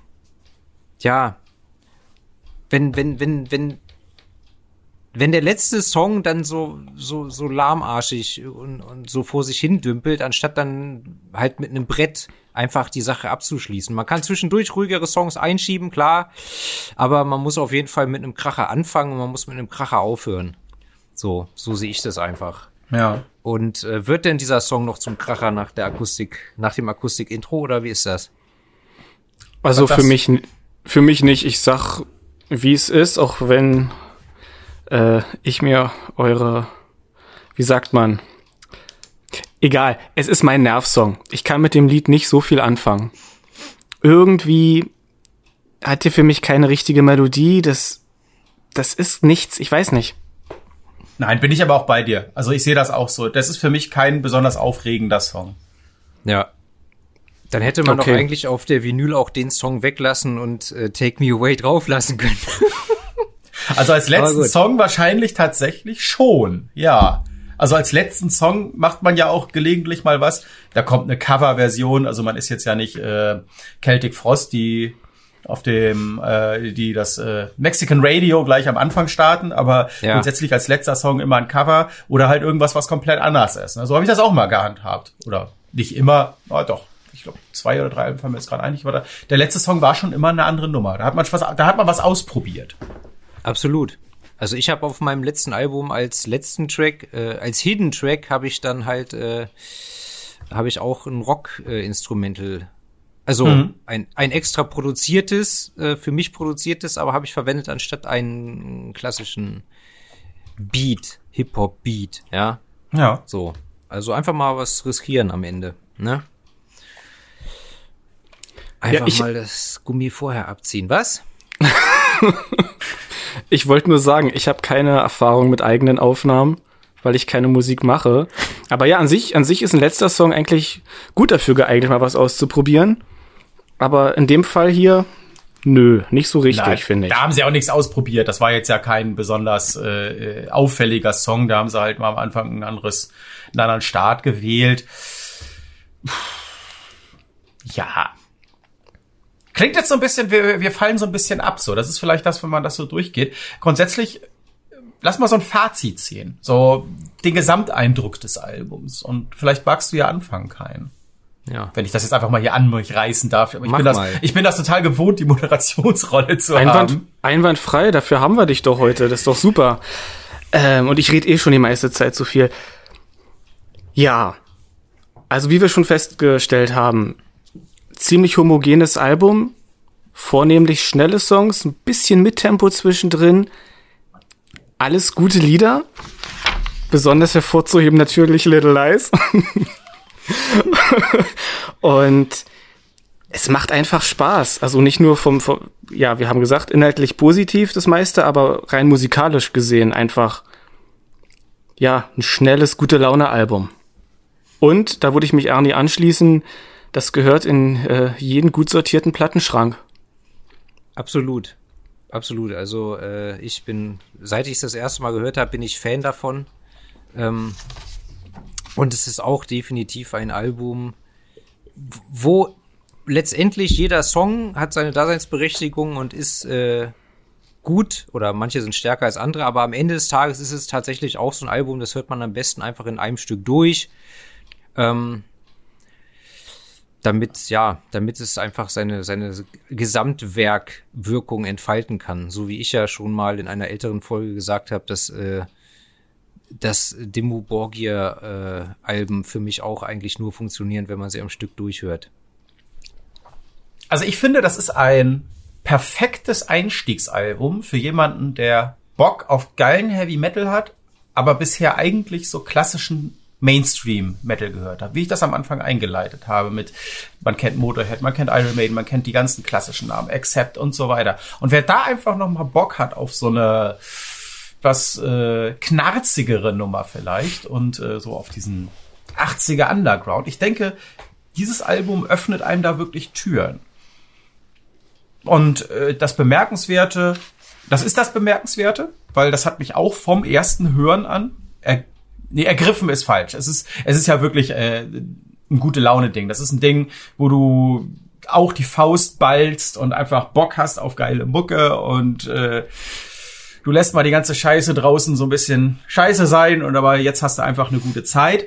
der letzte Song dann so lahmarschig und so vor sich hin dümpelt, anstatt dann halt mit einem Brett einfach die Sache abzuschließen. Man kann zwischendurch ruhigere Songs einschieben, klar, aber man muss auf jeden Fall mit einem Kracher anfangen und man muss mit einem Kracher aufhören. So sehe ich das einfach. Ja. Und wird denn dieser Song noch zum Kracher nach dem Akustik-Intro, oder wie ist das? Also für mich nicht. Ich sag, wie es ist, auch wenn ich mir wie sagt man, egal, es ist mein Nervsong. Ich kann mit dem Lied nicht so viel anfangen. Irgendwie hat der für mich keine richtige Melodie. Das ist nichts, ich weiß nicht. Nein, bin ich aber auch bei dir. Also ich sehe das auch so. Das ist für mich kein besonders aufregender Song. Ja. Dann hätte man doch eigentlich auf der Vinyl auch den Song weglassen und Take Me Away drauflassen können. Also als letzten Song wahrscheinlich tatsächlich schon, ja. Also als letzten Song macht man ja auch gelegentlich mal was. Da kommt eine Coverversion. Also man ist jetzt ja nicht Celtic Frost, die auf dem das Mexican Radio gleich am Anfang starten, aber grundsätzlich als letzter Song immer ein Cover oder halt irgendwas, was komplett anders ist. So habe ich das auch mal gehandhabt. Oder nicht immer, doch. Ich glaube, 2 oder 3 Alben fallen mir jetzt gerade ein. Der letzte Song war schon immer eine andere Nummer. Da hat man was ausprobiert. Absolut. Also ich habe auf meinem letzten Album als letzten Track, als Hidden Track habe ich dann halt, habe ich auch ein Rock-Instrumental Also ein extra produziertes, für mich produziertes, aber habe ich verwendet anstatt einen klassischen Beat, Hip-Hop-Beat, ja. Ja. So. Also einfach mal was riskieren am Ende, ne? Einfach mal das Gummi vorher abziehen, was? Ich wollte nur sagen, ich habe keine Erfahrung mit eigenen Aufnahmen, weil ich keine Musik mache. Aber ja, an sich ist ein letzter Song eigentlich gut dafür geeignet, mal was auszuprobieren. Aber in dem Fall hier, nö, nicht so richtig, finde ich. Da haben sie auch nichts ausprobiert. Das war jetzt ja kein besonders auffälliger Song. Da haben sie halt mal am Anfang einen anderen Start gewählt. Ja. Klingt jetzt so ein bisschen, wir fallen so ein bisschen ab. So, das ist vielleicht das, wenn man das so durchgeht. Grundsätzlich, lass mal so ein Fazit ziehen. So den Gesamteindruck des Albums. Und vielleicht magst du ja anfangen, Kain. Ja. Wenn ich das jetzt einfach mal hier an mich reißen darf. Aber ich bin das total gewohnt, die Moderationsrolle zu haben. Einwandfrei, dafür haben wir dich doch heute. Das ist doch super. Und ich rede schon die meiste Zeit zu viel. Ja. Also wie wir schon festgestellt haben, ziemlich homogenes Album. Vornehmlich schnelle Songs, ein bisschen Mittempo zwischendrin. Alles gute Lieder. Besonders hervorzuheben natürlich Little Lies. Und es macht einfach Spaß. Also nicht nur ja, wir haben gesagt, inhaltlich positiv das meiste, aber rein musikalisch gesehen einfach, ja, ein schnelles, gute Laune-Album. Und, da würde ich mich Ernie anschließen, das gehört in jeden gut sortierten Plattenschrank. Absolut. Absolut. Also seit ich es das erste Mal gehört habe, bin ich Fan davon. Und es ist auch definitiv ein Album, wo letztendlich jeder Song hat seine Daseinsberechtigung und ist gut, oder manche sind stärker als andere, aber am Ende des Tages ist es tatsächlich auch so ein Album, das hört man am besten einfach in einem Stück durch, damit es einfach seine Gesamtwerkwirkung entfalten kann. So wie ich ja schon mal in einer älteren Folge gesagt habe, dass Dimmu Borgir Alben für mich auch eigentlich nur funktionieren, wenn man sie am Stück durchhört. Also ich finde, das ist ein perfektes Einstiegsalbum für jemanden, der Bock auf geilen Heavy Metal hat, aber bisher eigentlich so klassischen Mainstream Metal gehört hat, wie ich das am Anfang eingeleitet habe mit, man kennt Motorhead, man kennt Iron Maiden, man kennt die ganzen klassischen Namen, Accept und so weiter. Und wer da einfach noch mal Bock hat auf so eine was knarzigere Nummer vielleicht und so auf diesen 80er Underground. Ich denke, dieses Album öffnet einem da wirklich Türen. Und das Bemerkenswerte, weil das hat mich auch vom ersten Hören an ergriffen ist falsch. Es ist ja wirklich ein gute Laune-Ding. Das ist ein Ding, wo du auch die Faust ballst und einfach Bock hast auf geile Mucke und du lässt mal die ganze Scheiße draußen so ein bisschen scheiße sein und aber jetzt hast du einfach eine gute Zeit.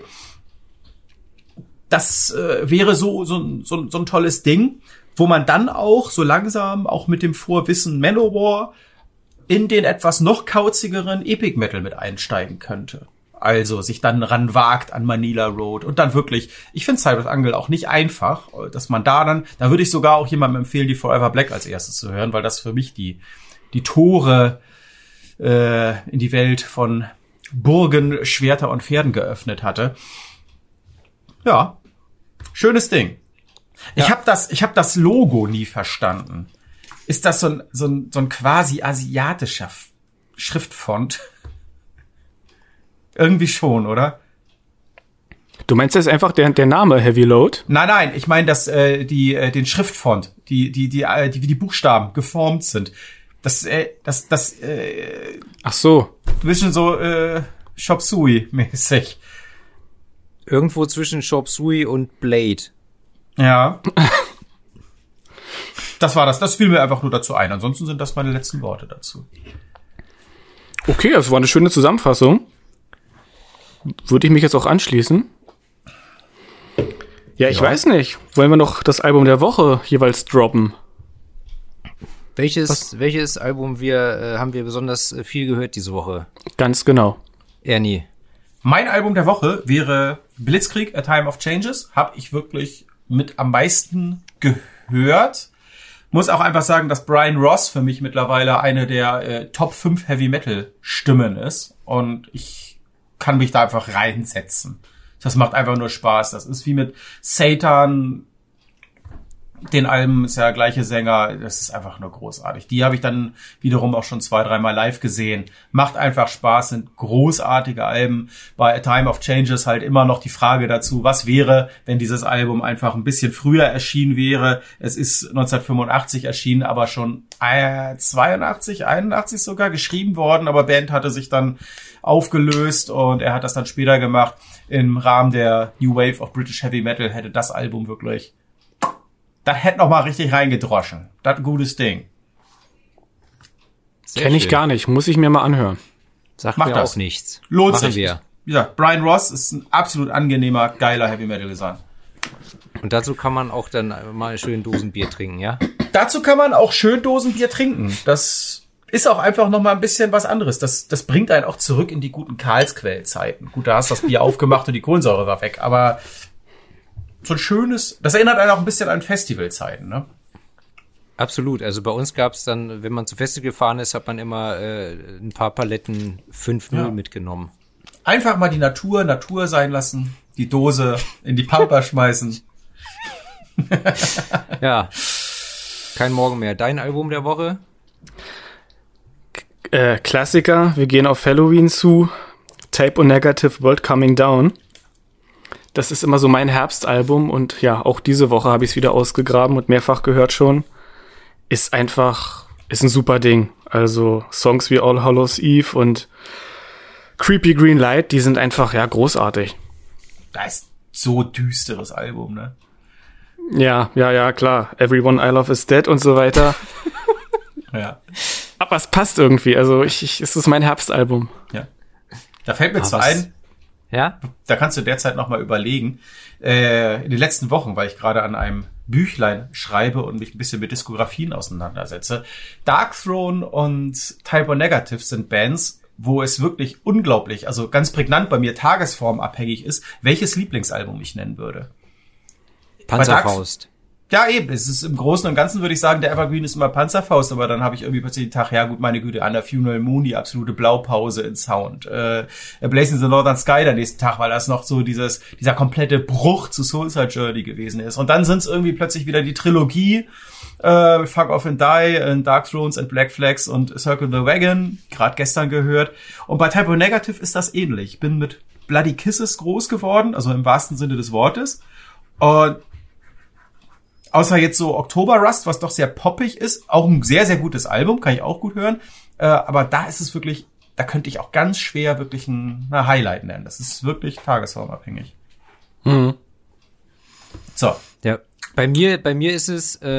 Das wäre so ein tolles Ding, wo man dann auch so langsam auch mit dem Vorwissen Manowar in den etwas noch kauzigeren Epic Metal mit einsteigen könnte. Also sich dann ranwagt an Manila Road und dann wirklich, ich finde Cypress Angle auch nicht einfach, dass man da würde ich sogar auch jemandem empfehlen, die Forever Black als erstes zu hören, weil das für mich die Tore in die Welt von Burgen, Schwerter und Pferden geöffnet hatte. Ja, schönes Ding. Ja. Ich hab das Logo nie verstanden. Ist das so ein quasi asiatischer Schriftfont? Irgendwie schon, oder? Du meinst das einfach der Name Heavy Load? Nein, ich meine, dass den Schriftfont, wie die Buchstaben geformt sind. Ach so. Ein bisschen so Chop Suey-mäßig. Irgendwo zwischen Chop Suey und Blade. Ja. Das war das. Das fiel mir einfach nur dazu ein. Ansonsten sind das meine letzten Worte dazu. Okay, das war eine schöne Zusammenfassung. Würde ich mich jetzt auch anschließen? Ja, ich weiß nicht. Wollen wir noch das Album der Woche jeweils droppen? Welches Album haben wir besonders viel gehört diese Woche? Ganz genau. Ernie. Mein Album der Woche wäre Blitzkrieg, A Time of Changes. Hab ich wirklich mit am meisten gehört. Muss auch einfach sagen, dass Brian Ross für mich mittlerweile eine der Top 5 Heavy Metal Stimmen ist. Und ich kann mich da einfach reinsetzen. Das macht einfach nur Spaß. Das ist wie mit Satan, den Alben ist ja der gleiche Sänger. Das ist einfach nur großartig. Die habe ich dann wiederum auch schon 2-3 Mal live gesehen. Macht einfach Spaß, sind großartige Alben. Bei A Time of Change ist halt immer noch die Frage dazu, was wäre, wenn dieses Album einfach ein bisschen früher erschienen wäre. Es ist 1985 erschienen, aber schon 82, 81 sogar geschrieben worden. Aber Band hatte sich dann aufgelöst und er hat das dann später gemacht. Im Rahmen der New Wave of British Heavy Metal hätte das Album wirklich, das hätte noch mal richtig reingedroschen. Das ein gutes Ding. Kenne ich gar nicht. Muss ich mir mal anhören. Sagt mir auch nichts. Lohnt sich. Wie gesagt, Brian Ross ist ein absolut angenehmer, geiler Heavy Metal Gesang. Und dazu kann man auch dann mal schön Dosenbier trinken, ja? Dazu kann man auch schön Dosenbier trinken. Das ist auch einfach noch mal ein bisschen was anderes. Das bringt einen auch zurück in die guten Karlsquell-Zeiten. Gut, da hast du das Bier aufgemacht und die Kohlensäure war weg, aber so ein schönes, das erinnert einen auch ein bisschen an Festivalzeiten, ne? Absolut. Also bei uns gab's dann, wenn man zu Festival gefahren ist, hat man immer ein paar Paletten 5-0 mitgenommen. Einfach mal die Natur sein lassen, die Dose in die Pampa schmeißen. Ja, kein Morgen mehr. Dein Album der Woche? Klassiker, wir gehen auf Halloween zu. Type O Negative, World Coming Down. Das ist immer so mein Herbstalbum und ja, auch diese Woche habe ich es wieder ausgegraben und mehrfach gehört schon. Ist ein super Ding. Also Songs wie All Hallows Eve und Creepy Green Light, die sind einfach, ja, großartig. Das ist so düsteres Album, ne? Ja, klar. Everyone I Love is Dead und so weiter. Ja. Aber es passt irgendwie. Also es ist mein Herbstalbum. Ja. Da fällt mir zwar ein, ja? Da kannst du derzeit noch mal überlegen. In den letzten Wochen, weil ich gerade an einem Büchlein schreibe und mich ein bisschen mit Diskografien auseinandersetze. Darkthrone und Type O Negative sind Bands, wo es wirklich unglaublich, also ganz prägnant bei mir tagesformabhängig ist, welches Lieblingsalbum ich nennen würde. Panzerfaust. Ja, eben. Es ist im Großen und Ganzen, würde ich sagen, der Evergreen ist immer Panzerfaust, aber dann habe ich irgendwie plötzlich den Tag, ja gut, meine Güte, Under Funeral Moon, die absolute Blaupause in Sound. A Blaze in the Northern Sky der nächsten Tag, weil das noch so dieser komplette Bruch zu Suicide Journey gewesen ist. Und dann sind es irgendwie plötzlich wieder die Trilogie, Fuck Off and Die, Dark Thrones and Black Flags und Circle the Wagon, gerade gestern gehört. Und bei Type O Negative ist das ähnlich. Ich bin mit Bloody Kisses groß geworden, also im wahrsten Sinne des Wortes. Und außer jetzt so Oktober Rust, was doch sehr poppig ist, auch ein sehr, sehr gutes Album, kann ich auch gut hören. Aber da ist es wirklich, da könnte ich auch ganz schwer wirklich ein Highlight nennen. Das ist wirklich tagesformabhängig. Mhm. So. Ja, bei mir ist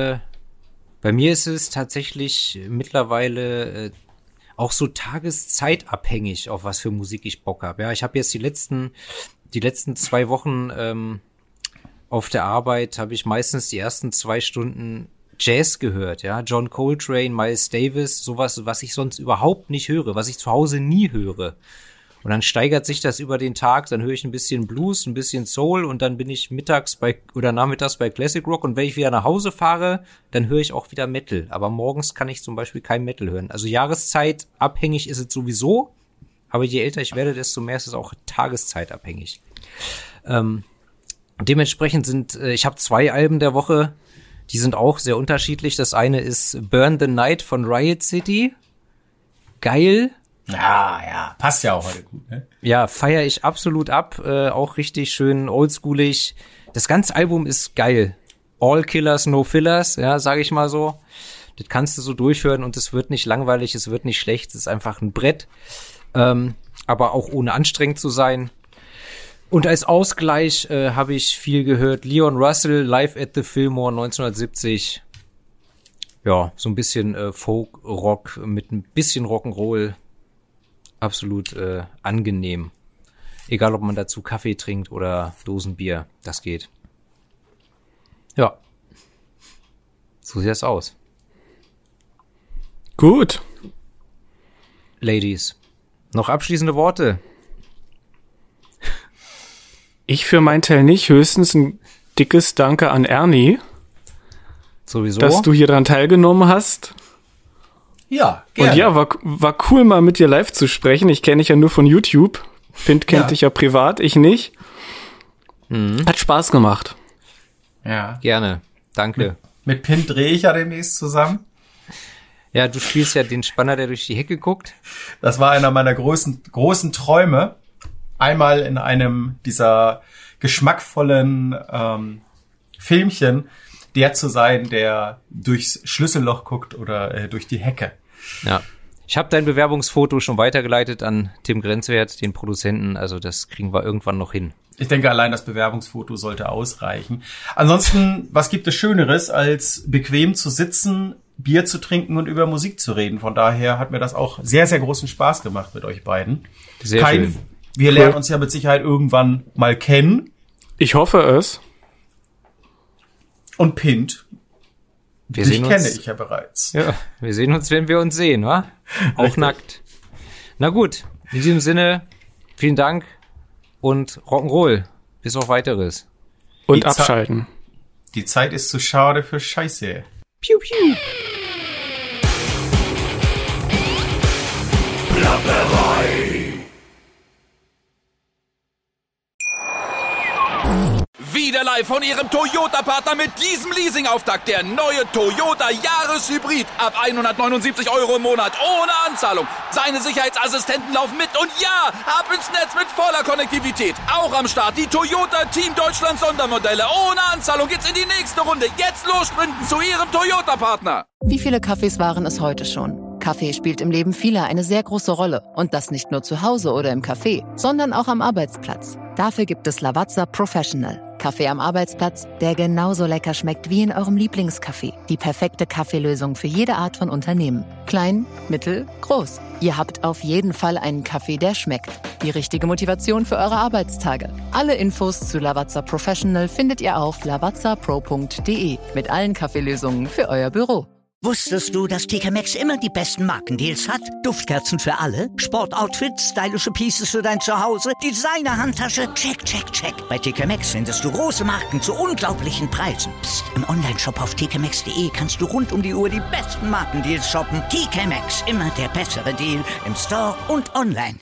es tatsächlich mittlerweile auch so tageszeitabhängig, auf was für Musik ich Bock habe. Ja, ich habe jetzt die letzten 2 Wochen auf der Arbeit habe ich meistens die ersten 2 Stunden Jazz gehört, ja. John Coltrane, Miles Davis, sowas, was ich sonst überhaupt nicht höre, was ich zu Hause nie höre. Und dann steigert sich das über den Tag, dann höre ich ein bisschen Blues, ein bisschen Soul und dann bin ich nachmittags bei Classic Rock und wenn ich wieder nach Hause fahre, dann höre ich auch wieder Metal. Aber morgens kann ich zum Beispiel kein Metal hören. Also jahreszeitabhängig ist es sowieso, aber je älter ich werde, desto mehr ist es auch tageszeitabhängig. Dementsprechend ich habe 2 Alben der Woche, die sind auch sehr unterschiedlich. Das eine ist Burn the Night von Riot City. Geil. Ja, passt ja auch heute gut, ne? Ja, feiere ich absolut ab. Auch richtig schön oldschoolig. Das ganze Album ist geil. All Killers, No Fillers, ja, sage ich mal so. Das kannst du so durchhören und es wird nicht langweilig, es wird nicht schlecht. Es ist einfach ein Brett. Aber auch ohne anstrengend zu sein. Und als Ausgleich habe ich viel gehört. Leon Russell, Live at the Fillmore 1970. Ja, so ein bisschen Folk-Rock mit ein bisschen Rock'n'Roll. Absolut angenehm. Egal, ob man dazu Kaffee trinkt oder Dosenbier. Das geht. Ja. So sieht das aus. Gut. Ladies, noch abschließende Worte? Ich für meinen Teil nicht, höchstens ein dickes Danke an Ernie, Sowieso. dass du hier dran teilgenommen hast. Ja, gerne. Und ja, war cool, mal mit dir live zu sprechen. Ich kenne dich ja nur von YouTube. Pint kennt dich ja privat, ich nicht. Hat Spaß gemacht. Ja. Gerne. Danke. Mit Pint drehe ich ja demnächst zusammen. Ja, du spielst ja den Spanner, der durch die Hecke guckt. Das war einer meiner großen Träume. Einmal in einem dieser geschmackvollen Filmchen, der zu sein, der durchs Schlüsselloch guckt oder durch die Hecke. Ja. Ich habe dein Bewerbungsfoto schon weitergeleitet an Tim Grenzwert, den Produzenten. Also das kriegen wir irgendwann noch hin. Ich denke, allein das Bewerbungsfoto sollte ausreichen. Ansonsten, was gibt es Schöneres, als bequem zu sitzen, Bier zu trinken und über Musik zu reden? Von daher hat mir das auch sehr, sehr großen Spaß gemacht mit euch beiden. Sehr schön. Wir lernen uns ja mit Sicherheit irgendwann mal kennen. Ich hoffe es. Und Pint, Wir dich sehen uns. kenne ich ja bereits. Ja, wir sehen uns, wenn wir uns sehen, wa? Auch Richtig. nackt. Na gut, in diesem Sinne, vielen Dank und Rock'n'Roll. Bis auf Weiteres. Und Die abschalten. Die Zeit ist zu schade für Scheiße. Piu, piu. Wieder live von Ihrem Toyota-Partner mit diesem Leasing-Auftakt. Der neue Toyota Jahreshybrid. Ab 179 Euro im Monat. Ohne Anzahlung. Seine Sicherheitsassistenten laufen mit. Und ja, ab ins Netz mit voller Konnektivität. Auch am Start die Toyota Team Deutschland Sondermodelle. Ohne Anzahlung geht's in die nächste Runde. Jetzt los sprinten zu Ihrem Toyota-Partner. Wie viele Kaffees waren es heute schon? Kaffee spielt im Leben vieler eine sehr große Rolle. Und das nicht nur zu Hause oder im Café, sondern auch am Arbeitsplatz. Dafür gibt es Lavazza Professional. Kaffee am Arbeitsplatz, der genauso lecker schmeckt wie in eurem Lieblingscafé. Die perfekte Kaffeelösung für jede Art von Unternehmen. Klein, mittel, groß. Ihr habt auf jeden Fall einen Kaffee, der schmeckt. Die richtige Motivation für eure Arbeitstage. Alle Infos zu Lavazza Professional findet ihr auf lavazzapro.de mit allen Kaffeelösungen für euer Büro. Wusstest du, dass TK Maxx immer die besten Markendeals hat? Duftkerzen für alle, Sportoutfits, stylische Pieces für dein Zuhause, Designer-Handtasche, check, check, check. Bei TK Maxx findest du große Marken zu unglaublichen Preisen. Psst. Im Onlineshop auf tkmaxx.de kannst du rund um die Uhr die besten Markendeals shoppen. TK Maxx, immer der bessere Deal im Store und online.